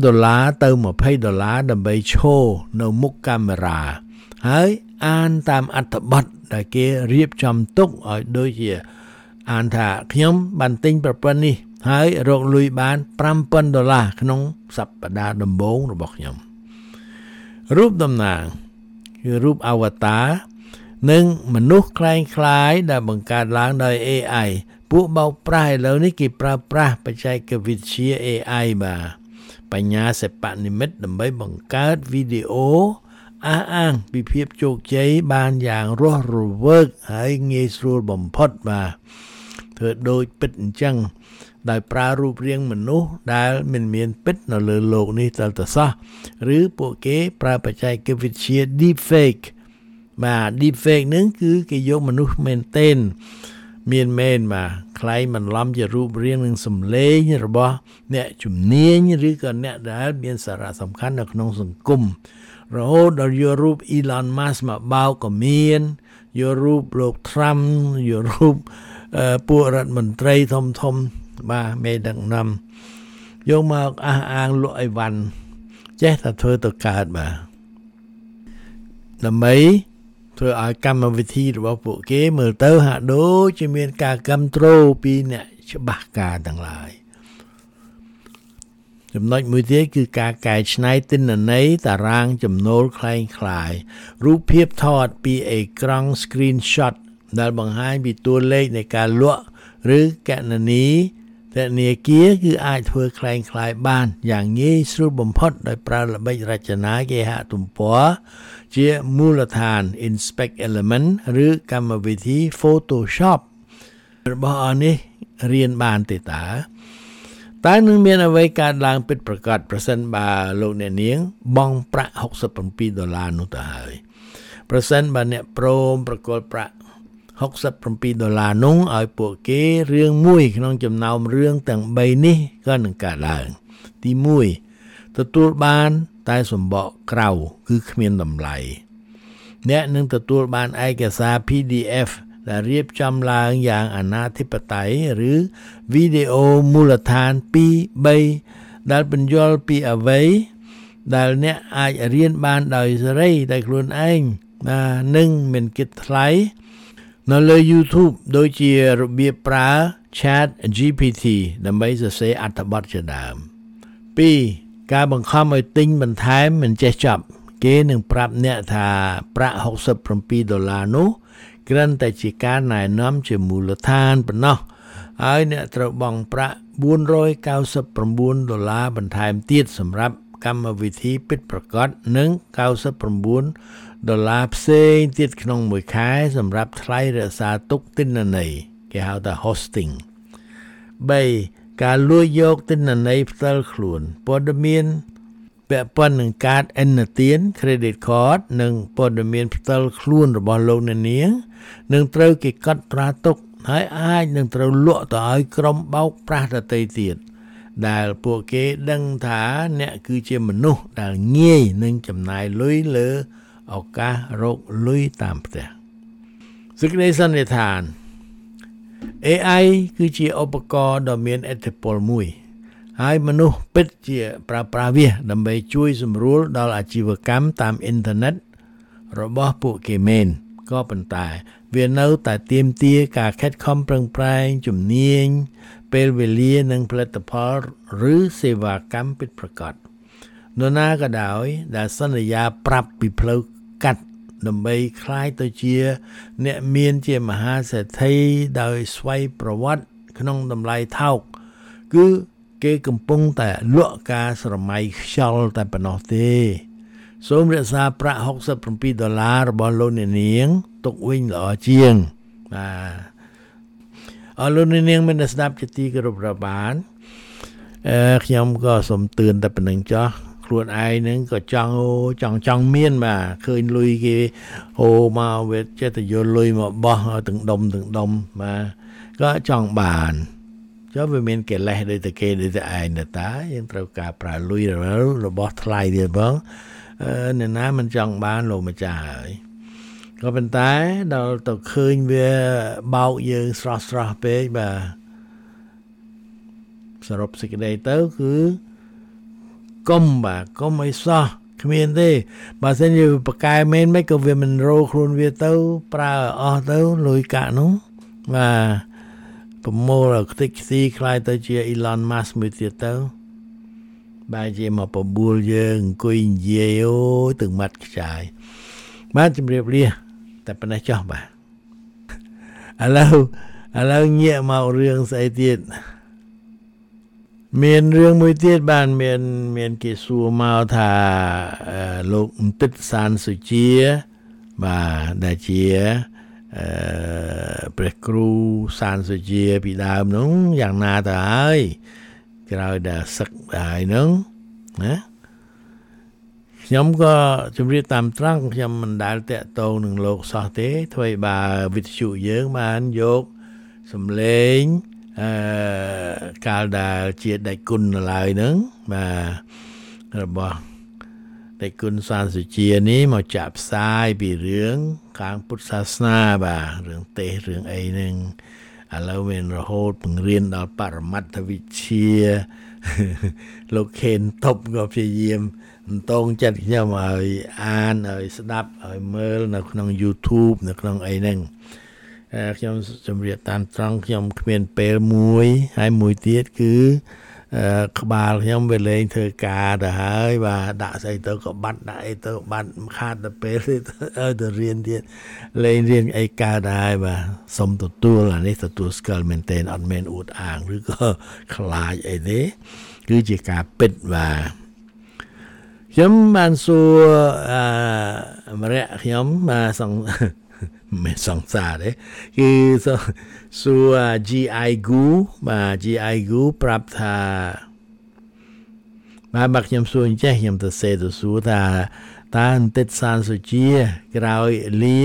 $5ទៅ$20ដើម្បីឈរនៅមុខកាមេរ៉ាហើយអានតាមអត្ថបទដែលគេរៀបចំទុកឲ្យដូចជាអានថាខ្ញុំបានទិញប្រព័ន្ធនេះហើយរកលុយបាន$5,000ក្នុងសប្តាហ៍ដំបូងរបស់ខ្ញុំរូបតំណាងគឺរូបអវតារនិងមនុស្សคล้ายៗដែលបង្កើតឡើងដោយ AI ពួកបោកប្រាស់ឥឡូវនេះគេប្រើប្រាស់បច្ចេកវិទ្យា AI បាទបញ្ញាសិប្បនិម្មិតដើម្បីបង្កើតវីដេអូអះអាងពីភាពជោគជ័យបានយ៉ាងរស់រវើកហើយងាយស្រួលបំផុតបាទធ្វើដូចពិតអញ្ចឹងដោយប្រើរូបរាងមនុស្សដែលមិនមានពិតនៅលើโลกនេះទៅសោះឬពួកគេប្រើបច្ចេកវិទ្យា deepfake បាទ deepfake ហ្នឹងគឺគេយកមនុស្សមែនទែនមានមែនបាទคล้ายបន្លំជារូបរាងនិងសម្លេងរបស់អ្នកជំនាញឬក៏អ្នកដែលមានសារៈសំខាន់នៅក្នុងសង្គមរហូតដល់យករូប Elon Musk មកបោកក៏មានយករូបលោក Trump យករូបពួករដ្ឋមន្ត្រីធំបាទមេដឹកនាំយកមកអះអាងលក់អីវ៉ាន់ចេះតែធ្វើទៅកើតបាទដើម្បីធ្វើឲ្យកម្មវិធីរបស់ពួកគេមើលទៅហាក់ដូចជាមានការគ្រប់គ្រងពីអ្នកច្បាស់ការទាំងឡាយចំណុចមួយទៀតគឺការកែច្នៃទិន្នន័យតារាងចំណូលคล้ายៗរូបភាពថតពីអេក្រង់ screenshot ដែលបង្ហាញពីតួលេខនៃការលក់ឬគណនីធនាគារគឺអាចធ្វើคล้ายៗបានយ៉ាងងាយស្រួលបំផុតដោយប្រើល្បិចរចនាគេហទំព័រជាមូលដ្ឋាន Inspect Element ឬកម្មវិធី Photoshop របស់អស់នេះរៀនបានទេតើនឹងមានអ្វីកើតឡើងពិតប្រាកដប្រសិនបើលោកអ្នកនាងបង់ប្រាក់$67នោះទៅហើយប្រសិនបើអ្នកព្រមប្រគល់ប្រាក់$67នោះឲ្យពួកគេរឿងមួយក្នុងចំណោមរឿងទាំង3នេះក៏នឹងកើតឡើងទី1ទទួលបានតែសម្បកក្រៅគឺគ្មានតម្លៃអ្នកនឹងទទួលបានឯកសារ PDF ដែលរៀបចំឡើងយ៉ាងអនាធិបតេយ្យឬវីដេអូមូលដ្ឋាន 2-3 ដែលបញ្យល់ពីអ្វីដែលអ្នកអាចរៀនបានដោយសេរីដោយខ្លួនឯងនិងមិនគិតថ្លៃនៅលើ YouTube ដូចជារបៀបប្រើ Chat GPT ដើម្បីសរសេរអត្ថបទជាដើម 2. ការបង្ខំឲ្យទិញបន្ថែមមិនចេះចប់គេនឹងប្រាប់អ្នកថាប្រាក់$67នោះគ្រាន់តែជាការណែនាំជាមូលដ្ឋានប៉ុណ្ណោះហើយអ្នកត្រូវបង់ប្រាក់$499បន្ថែមទៀតសម្រាប់កម្មវិធីពិតប្រាកដនិង$99ផ្សេងទៀតក្នុងមួយខែសម្រាប់ថ្លៃរក្សាទុកទិន្នន័យគេហៅថា hosting 3. ការលួចយកទិន្នន័យផ្ទាល់ខ្លួនព័ត៌មានពាក់ព័ន្ធនឹងកាតឥណទាន credit card និងព័ត៌មានផ្ទាល់ខ្លួនរបស់លោកអ្នកនាងនឹងត្រូវគេកត់ត្រាទុកហើយអាចនឹងត្រូវលក់ទៅឲ្យក្រុមបោកប្រាស់ដទៃទៀតដែលពួកគេដឹងថាអ្នកគឺជាមនុស្សដែលងាយនឹងចំណាយលុយលើឱកាសរកលុយតាមផ្ទះសេចក្តីសន្និដ្ឋាន AI គឺជាឧបករណ៍ដ៏មានឥទ្ធិពលមួយហើយមនុស្សពិតជាប្រើប្រាស់វាដើម្បីជួយសម្រួលដល់អាជីវកម្មតាមអ៊ីនធឺណិតរបស់ពួកគេមែនក៏ប៉ុន្តែវានៅតែទាមទារការខិតខំប្រឹងប្រែងជំនាញពេលវេលានិងផលិតផលឬសេវាកម្មពិតប្រាកដនរណាក៏ដោយដែលសន្យាប្រាប់ពីផ្លូវកាត់ដើម្បីคล้ายទៅជាអ្នកមានជាមហាសេដ្ឋីដោយស្វ័យប្រវត្តិក្នុងតម្លៃថោកគឺគេកំពុងតែលក់ការស្រមៃខ្យល់តែប៉ុណ្ណោះទេសូមរក្សាប្រាក់$67របស់លោកអ្នកនាងទុកវិញល្អជាងបាទអរលោកអ្នកនាងមានស្ដាប់ជាទីគោរពរាប់អានខ្ញុំក៏សូមទឿនតែប៉ុណ្្នឹងចោះខ្លួនឯងហ្នឹងក៏ចង់មានបាទឃើញលុយគេហូរមកវាចេះតែយកលុយមកបោះទាំងដុំបាទក៏ចង់បានចុះវាមានកិលេសដូចតែគេដូចតែឯងតាយើងត្រូវការប្រើលុយរបស់ថ្លៃទៀតបងអ្នកណាមិនចង់បានលោកម្ចាស់ហើយក៏ប៉ុន្តែដល់ទៅឃើញវាបោកយើងស្រស់ពេកបាទសរុបសេចក្តីទៅគឺកុំអីសោះគ្មានទេបើសិនជាបកកែមែនមិនក៏វាមិនរោខ្លួនវាទៅប្រើអស់ទៅលុយកាក់នោះបាទប្រមូលឲ្យខ្ទេចខ្ទីខ្លាយទៅជា Elon Musk មួយទៀតទៅបែរជាមកបបួលយើងអង្គុយនិយាយអូយទឹកមាត់ខ្ចាយបាទជម្រាបលាតែប៉ុណ្ណេះចុះបាទឥឡូវងាកមករឿងស្អីទៀតមានរឿងមួយទៀតបានមានគេសួរមកថាលោកអន្ទិតសានសុជាបាទដែលជាព្រះគ្រូសានសុជាពីដើមនោះយ៉ាងណាទៅហើយក្រោយដែលសឹកហើយនោះណាខ្ញុំក៏ជម្រាបតាមត្រង់ខ្ញុំមិនដែលតាក់ទងនឹងលោកសោះទេធ្វើឲ្យបើវិទ្យុយើងបានយកសំឡេងកាលដែលជាដេចគុណនៅឡើយហ្នឹងបាទរបស់ដេចគុណសានសុជានេះមកចាក់ផ្សាយពីរឿងខាងពុទ្ធសាសនាបាទរឿងទេសរឿងអីហ្នឹងឥឡូវមានរហូតបង្រៀនដល់បរមត្ថវិជ្ជាលោកខេនតុបក៏ព្យាយាមតងចិត្តខ្ញុំឲ្យអានឲ្យស្ដាប់ឲ្យមើលនៅក្នុង YouTube នៅក្នុងអីហ្នឹងខ្ញុំជម្រាបតាមត្រង់ខ្ញុំគ្មានពេលមួយហើយមួយទៀតគឺក្បាលខ្ញុំវាលេងធ្វើការទៅហើយបាទដាក់ស្អីទៅក៏បាត់ដាក់អីទៅបាត់ខាតទៅពេលឲ្យទៅរៀនទៀតលេងរៀនអីកើតហើយបាទសុំទទួលអានេះទទួលស្គាល់មែនទែនអត់មែនអួតអាងឬក៏ខ្លាចអីទេគឺជាការពិតបាទខ្ញុំបានសួរម្នាក់ខ្ញុំបាទមិនសង្សារទេគឺសួរ GI Gu បាទ GI Gu ប្រាប់ថាបាទខ្ញុំសួរអញ្ចេះខ្ញុំទៅសេទៅសួរថាតើអន្តិតសានសុជាក្រោយលា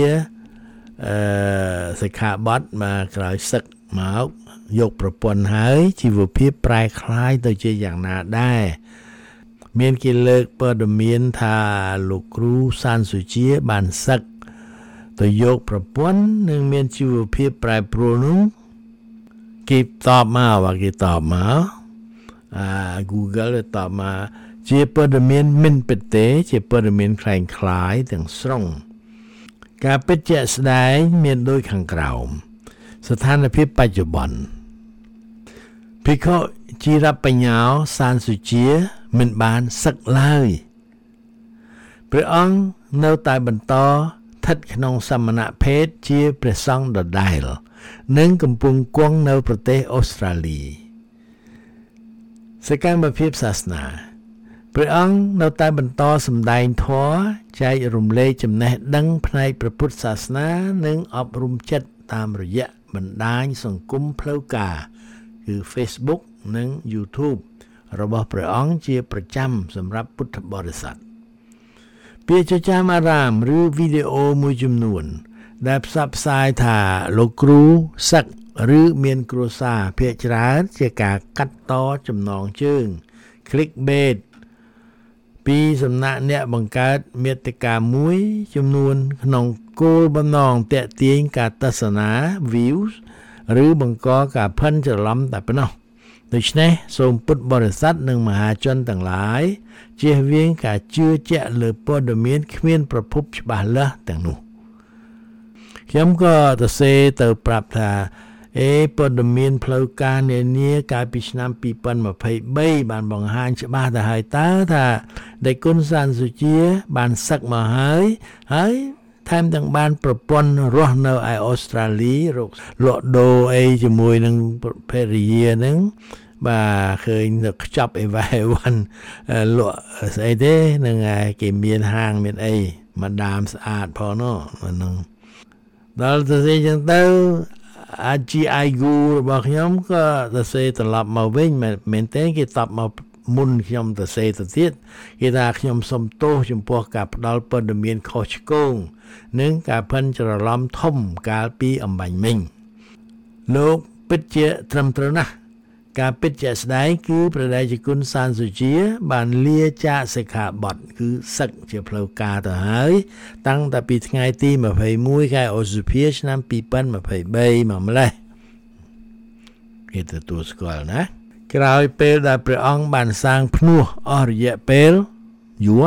សិក្ខាបទមកក្រោយសឹកមកយកប្រពន្ធហើយជីវភាពប្រែคล้ายទៅជាយ៉ាងណាដែរមានគេលើកព័ត៌មានថាលោកគ្រូសានសុជាបានសឹកទៅយកប្រពន្ធនិងមានជីវភាពប្រែប្រួលនោះគេតបមកGoogle តបមកជាព័ត៌មានមិនពិតទេជាព័ត៌មានคล้ายៗទាំងស្រុងការពិតជាក់ស្ដែងមានដូចខាងក្រោមស្ថានភាពបច្ចុប្បន្នភិក្ខុជីរបញ្ញោសានសុជាមិនបានសឹកឡើយព្រះអង្គនៅតែបន្តស្ថិតក្នុងសមណភេទជាព្រះសង្ឃដដែលនិងកំពុងគង់នៅប្រទេសអូស្ត្រាលីសកម្មភាពសាសនាព្រះអង្គនៅតែបន្តសម្ដែងធម៌ចែករំលែកចំណេះដឹងផ្នែកព្រះពុទ្ធសាសនានិងអប់រំចិត្តតាមរយៈបណ្ដាញសង្គមផ្លូវការគឺ Facebook និង YouTube របស់ព្រះអង្គជាប្រចាំសម្រាប់ពុទ្ធបរិស័ទពាក្យចចាមអារាមឬវីដេអូមួយចំនួនដែលផ្សព្វផ្សាយថាលោកគ្រូសឹកឬមានគ្រួសារភាគច្រើនជាការកាត់តចំណងជើង clickbait ពីសំណាក់អ្នកបង្កើតមាតិកាមួយចំនួនក្នុងគោលបំណងទាក់ទាញការទស្សនា views ឬបង្កការភ័ន្តច្រឡំតែប៉ុណ្ណោះដូច្នេះសូមពុទ្ធបរិស័ទនិងមហាជនទាំងឡាយជៀសវាងការជឿជាក់លើព័ត៌មានគ្មានប្រភពច្បាស់លាស់ទាំងនោះខ្ញុំក៏ទៅសេទៅប្រាប់ថាព័ត៌មានផ្លូវការនានាកាលពីឆ្នាំ2023បានបង្ហាញច្បាស់ទៅហើយតើថាដេចគុណសានសុជាបានសឹកមកហើយថែមទាំងបានប្រពន្ធរស់នៅឯអូស្ត្រាលីលក់ដូរអីជាមួយនឹងភរិយាហ្នឹងបាទឃើញទៅខ្ចប់អីវ៉ាន់លក់ស្អីទេនឹងគេមានហាងមានអីមកដាមស្អាតផងនោះហ្នឹងដល់ទៅអញ្ចឹងទៅAGI Guru របស់ខ្ញុំក៏ទៅសេត្រឡប់មកវិញមែនទេគេតបមកមុនខ្ញុំទៅសេទៅទៀតគេថាខ្ញុំសុំទោសចំពោះការផ្ដាល់ព័ត៌មានខុសឆ្គងនិងការភ័ន្តច្រឡំធំកាលពីអំបញ្ញមិញលោកពិតជាត្រឹមត្រូវណាស់ការពិតជាស្ដែងគឺព្រះតេជគុណសានសុជាបានលាចាកសិក្ខាបទគឺសឹកជាផ្លូវការទៅហើយតាំងតែពីថ្ងៃទី21ខែឧសភាឆ្នាំ2023មកម្លេះគេទទួលស្គាល់ណាក្រោយពេលដែលព្រះអង្គបានសាងភ្នោះអស់រយៈពេលយូរ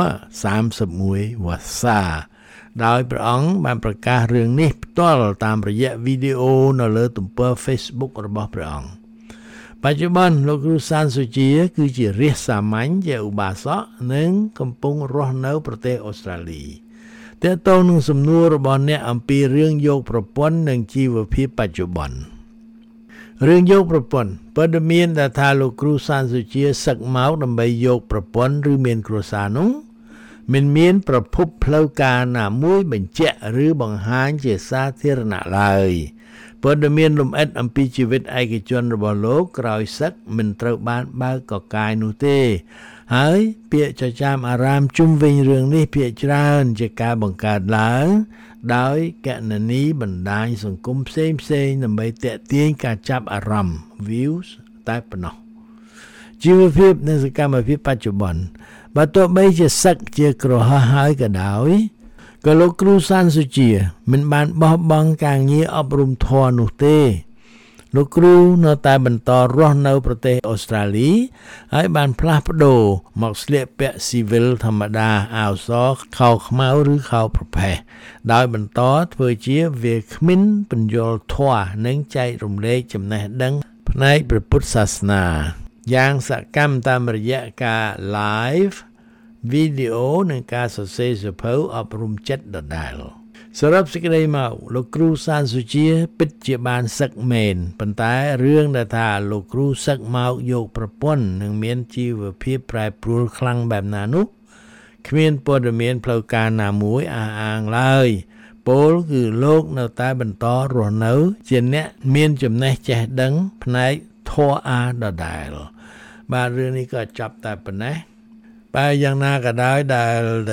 31វស្សាដោយព្រះអង្គបានប្រកាសរឿងនេះផ្ទាល់តាមរយៈវីដេអូនៅលើទំព័រ Facebook របស់ព្រះអង្គបច្ចុប្បន្នលោកគ្រូសានសុជាគឺជារាស្ត្រសាមញ្ញជាឧបាសកនិងកំពុងរស់នៅប្រទេសអូស្ត្រាលីតើតើនឹងសំណួររបស់អ្នកអំពីរឿងយកប្រពន្ធនិងជីវភាពបច្ចុប្បន្នរឿងយកប្រពន្ធព័ត៌មានដែលថាលោកគ្រូសានសុជាសឹកមកដើម្បីយកប្រពន្ធឬមានគ្រួសារនោះមិនមានប្រភពផ្លូវការណាមួយបញ្ជាក់ឬបង្ហាញជាសាធារណៈឡើយព័ត៌មានលម្អិតអំពីជីវិតឯកជនរបស់លោកក្រោយសឹកមិនត្រូវបានបើកកកាយនោះទេហើយពាក្យចចាមអារាមជុំវិញរឿងនេះភាគច្រើនជាការបង្កើតឡើងដោយកណនីបណ្ដាញសង្គមផ្សេងដើម្បីទាក់ទាញការចាប់អារម្មណ៍ views តែប៉ុណ្ណោះជីវភាពនិងសកម្មភាពបច្ចុប្បន្នបើទោះបីជាសឹកជាក្រហមហើយក៏ដោយក៏លោកគ្រូសានសុជាមិនបានបោះបង់ការងារអប់រំធម៌នោះទេលោកគ្រូនៅតែបន្តរស់នៅប្រទេសអូស្ត្រាលីហើយបានផ្លាស់ប្ដូរមកស្លៀកពាក់ស៊ីវិលធម្មតាអាវសខោខ្មៅឬខោប្រផេះដោយបន្តធ្វើជាវាគ្មិនបញ្យលធម៌និងចែករំលែកចំណេះដឹងផ្នែកព្រះពុទ្ធសាសនាយ៉ាងសកម្មតាមរយៈការ live វីដេអូនិងការសរសេរសៀវភៅអប់រំចិត្តដដែលសរុបសេចក្តីមកលោកគ្រូសានសុជាពិតជាបានសឹកមែនប៉ុន្តែរឿងដែលថាលោកគ្រូសឹកមកយកប្រពន្ធនិងមានជីវភាពប្រែប្រួលខ្លាំងបែបណានោះគ្មានព័ត៌មានផ្លូវការណាមួយអះអាងឡើយពោលគឺលោកនៅតែបន្តរស់នៅជាអ្នកមានចំណេះចេះដឹងផ្នែកធម៌អាដដែលបាទរឿងនេះក៏ចាប់តែប៉ុណ្ណេះបើយ៉ាងណាក៏ដោយដែល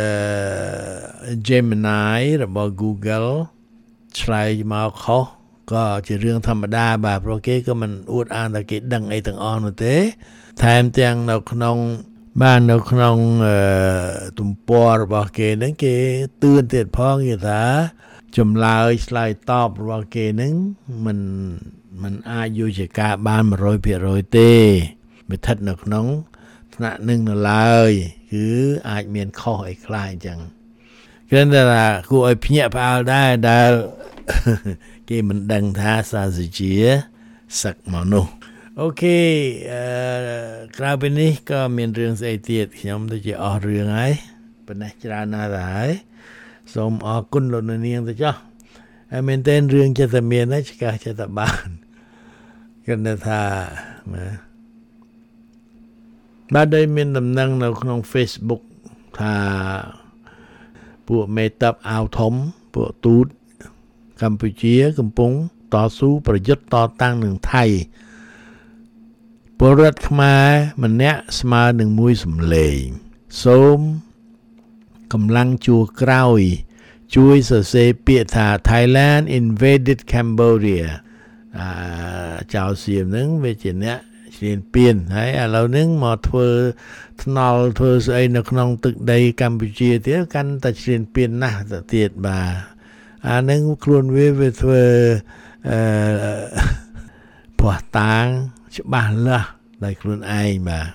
Gemini របស់ Google ឆ្លើយមកខុសក៏ជារឿងធម្មតាបាទព្រោះគេក៏មិនអួតអាងថាគេដឹងអីទាំងអស់នោះទេថែមទាំងនៅក្នុងបាននៅក្នុងទំព័ររបស់គេហ្នឹងគេទឿនទៀតផងគេថាចម្លើយឆ្លើយតបរបស់គេហ្នឹងมันអាចយកជាការបាន 100% ទេវាស្ថិតនៅក្នុងថ្នាក់នឹងនៅឡើយគឺអាចមានខុសអីខ្លះអញ្ចឹងគ្រាន់តែថាគួរឲ្យភ្ញាក់ផ្អើលដែរដែលគេមិនដឹងថាសាសុជាសឹកមកនោះអូខេក្រៅពីនេះក៏មានរឿងស្អីទៀតខ្ញុំទៅជាអស់រឿងហើយប៉ុណ្ណេះច្រើនណាស់ហើយសូមអរគុណលោកនាងទៅចុះហើយមែនតើរឿងចិត្តតែមានហើយឆ្កាស់ចិត្តតែបានគាត់ថាបាទដែលមានដំណឹងនៅក្នុង Facebook ថាពួកមេតាប់អាវធំពួកទូតកម្ពុជាកំពុងតស៊ូប្រយុទ្ធតតាំងនឹងថៃពលរដ្ឋខ្មែរម្នាក់ស្មើនឹងមួយសម្លេងសូមកម្លាំងជួរក្រោយជួយសរសេរពាក្យថា Thailand invaded Cambodia ចៅសៀមហ្នឹងវាជាអ្នកឈ្លានពានហើយឥឡូវហ្នឹងមកធ្វើថ្នល់ធ្វើស្អីនៅក្នុងទឹកដីកម្ពុជាទៀតកាន់តែឈ្លានពានណាស់ទៅទៀតបាទអាហ្នឹងខ្លួនវាធ្វើពោះតាងច្បាស់លាស់ដោយខ្លួនឯងបាទ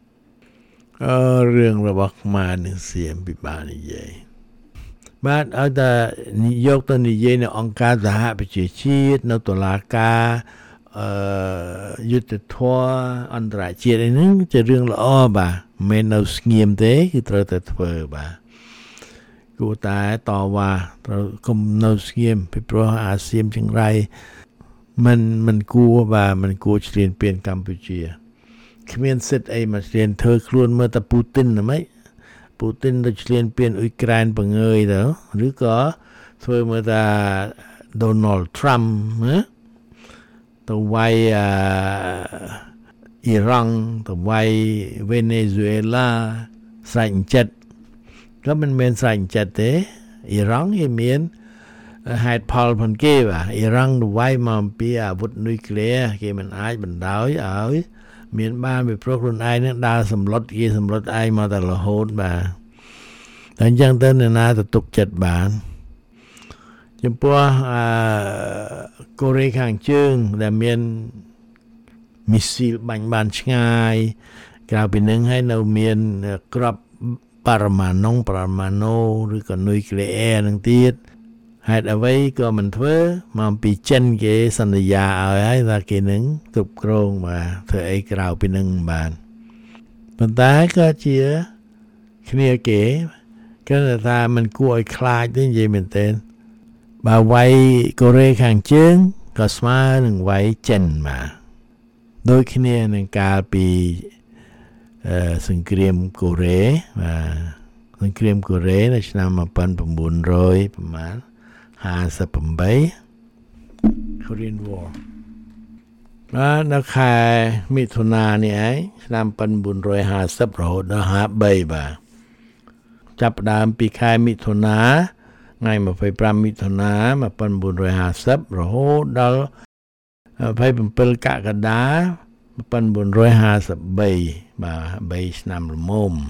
រឿងរបស់ខ្មែរនឹងសៀមពិបាកនិយាយបាទឲ្យតែយកទៅនិយាយនៅអង្គការសហប្រជាជាតិនៅតុលាការយុទ្ធធម៌អន្តរជាតិអីហ្នឹងជារឿងល្អបាទមិននៅស្ងៀមទេគឺត្រូវតែធ្វើបាទគួរតែតវ៉ាត្រូវកុំនៅស្ងៀមពីព្រោះអាស៊ានចង្រៃមិនគួរបាទមិនគួរឈ្លានពានកម្ពុជាគ្មានសិទ្ធអីមកឈ្លានធ្វើខ្លួនមើលតែពូទីនហ្មងពូទីនទៅឈ្លានពានអ៊ុយក្រែនបង្ើយទៅឬក៏ធ្វើមើលថា Donald Trump ណាទៅវាយអ៊ីរ៉ង់ទៅវាយវេណេស៊ុយអេឡាស្រេចចិត្តក៏មិនមែនស្រេចចិត្តទេអ៊ីរ៉ង់គេមានហេតុផលផងគេបាទអ៊ីរ៉ង់ទៅវាយមកពីអាវុធនុយក្លេអ៊ែរគេមិនអាចបណ្ដោយឲ្យមានបានពីព្រោះខ្លួនឯងនឹងដើរសម្លុតគេសម្លុតឯងមកតែរហូតបាទតែអញ្ចឹងទៅអ្នកណាទៅទុកចិត្តបានចំពោះកូរ៉េខាងជើងដែលមានមីស៊ីលបាញ់បានឆ្ងាយក្រៅពីនឹងហើយនៅមានក្របបរមាណុឬក៏នុយក្លេអ៊ែរនឹងទៀតហេតុអ្វីក៏មិនធ្វើមកពីចិនគេសន្យាឲ្យហើយថាគេនឹងគ្រប់គ្រងបាទធ្វើអីក្រៅពីនឹងបានប៉ុន្តែក៏ជាគ្នាគេគេថាมันគួរឲ្យខ្លាចទេនិយាយមែនទេបើវាយកូរ៉េខាងជើងក៏ស្មើនឹងវាយចិនបាទដូចគ្នានឹងកាលពីសង្គ្រាមកូរ៉េបាទសង្គ្រាមកូរ៉េនៅឆ្នាំ1900ប្រហែល58 Korean War បាទនៅខែមិថុនានេះឯងឆ្នាំ1950រហូតដល់53បាទចាប់ផ្ដើមពីខែមិថុនាថ្ងៃ25មិថុនា1950រហូតដល់27កក្កដា1953បាទ3ឆ្នាំល្មម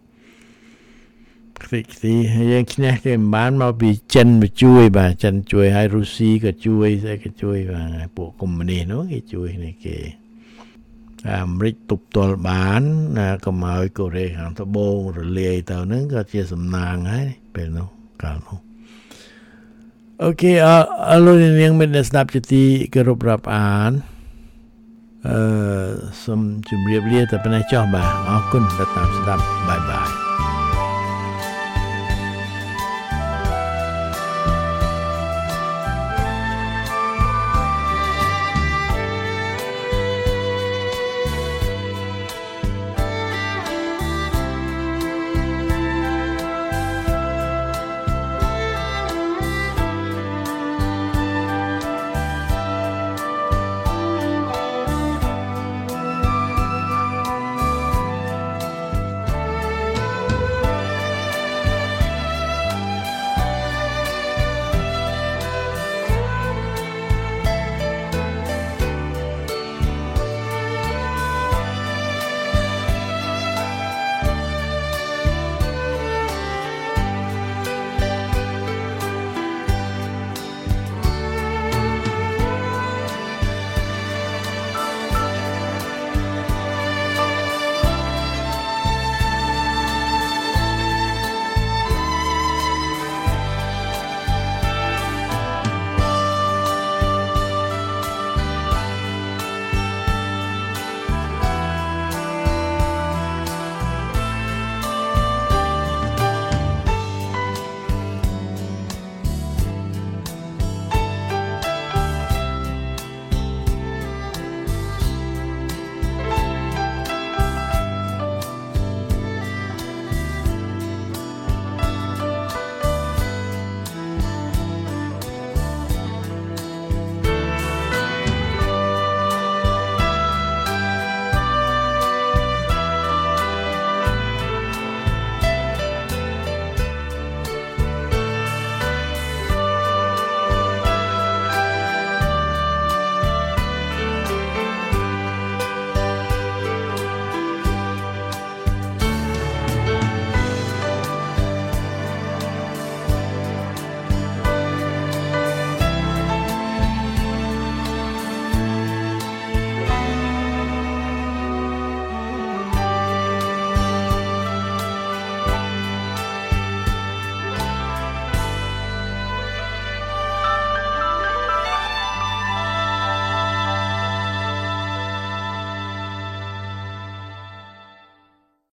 ទីយើងឈ្នះគេមិនបានមកពីចិនមកជួយបាទចិនជួយហើយរុស្ស៊ីក៏ជួយស្អីក៏ជួយបាទពួកកុម្មុយនីសនោះគេជួយនេះគេអាមេរិកទប់ទល់បានណាកុំឲ្យកូរ៉េខាងត្បូងរលាយទៅហ្នឹងក៏ជាសំណាងហើយពេលនោះកាលនោះអូខេអរលោកនាងមានស្ដាប់ជាទីគោរពរាប់អានសូមជម្រាបលាតែប៉ុណ្ណេះចុះបាទអរគុណដែលតាមស្ដាប់បាយបាយ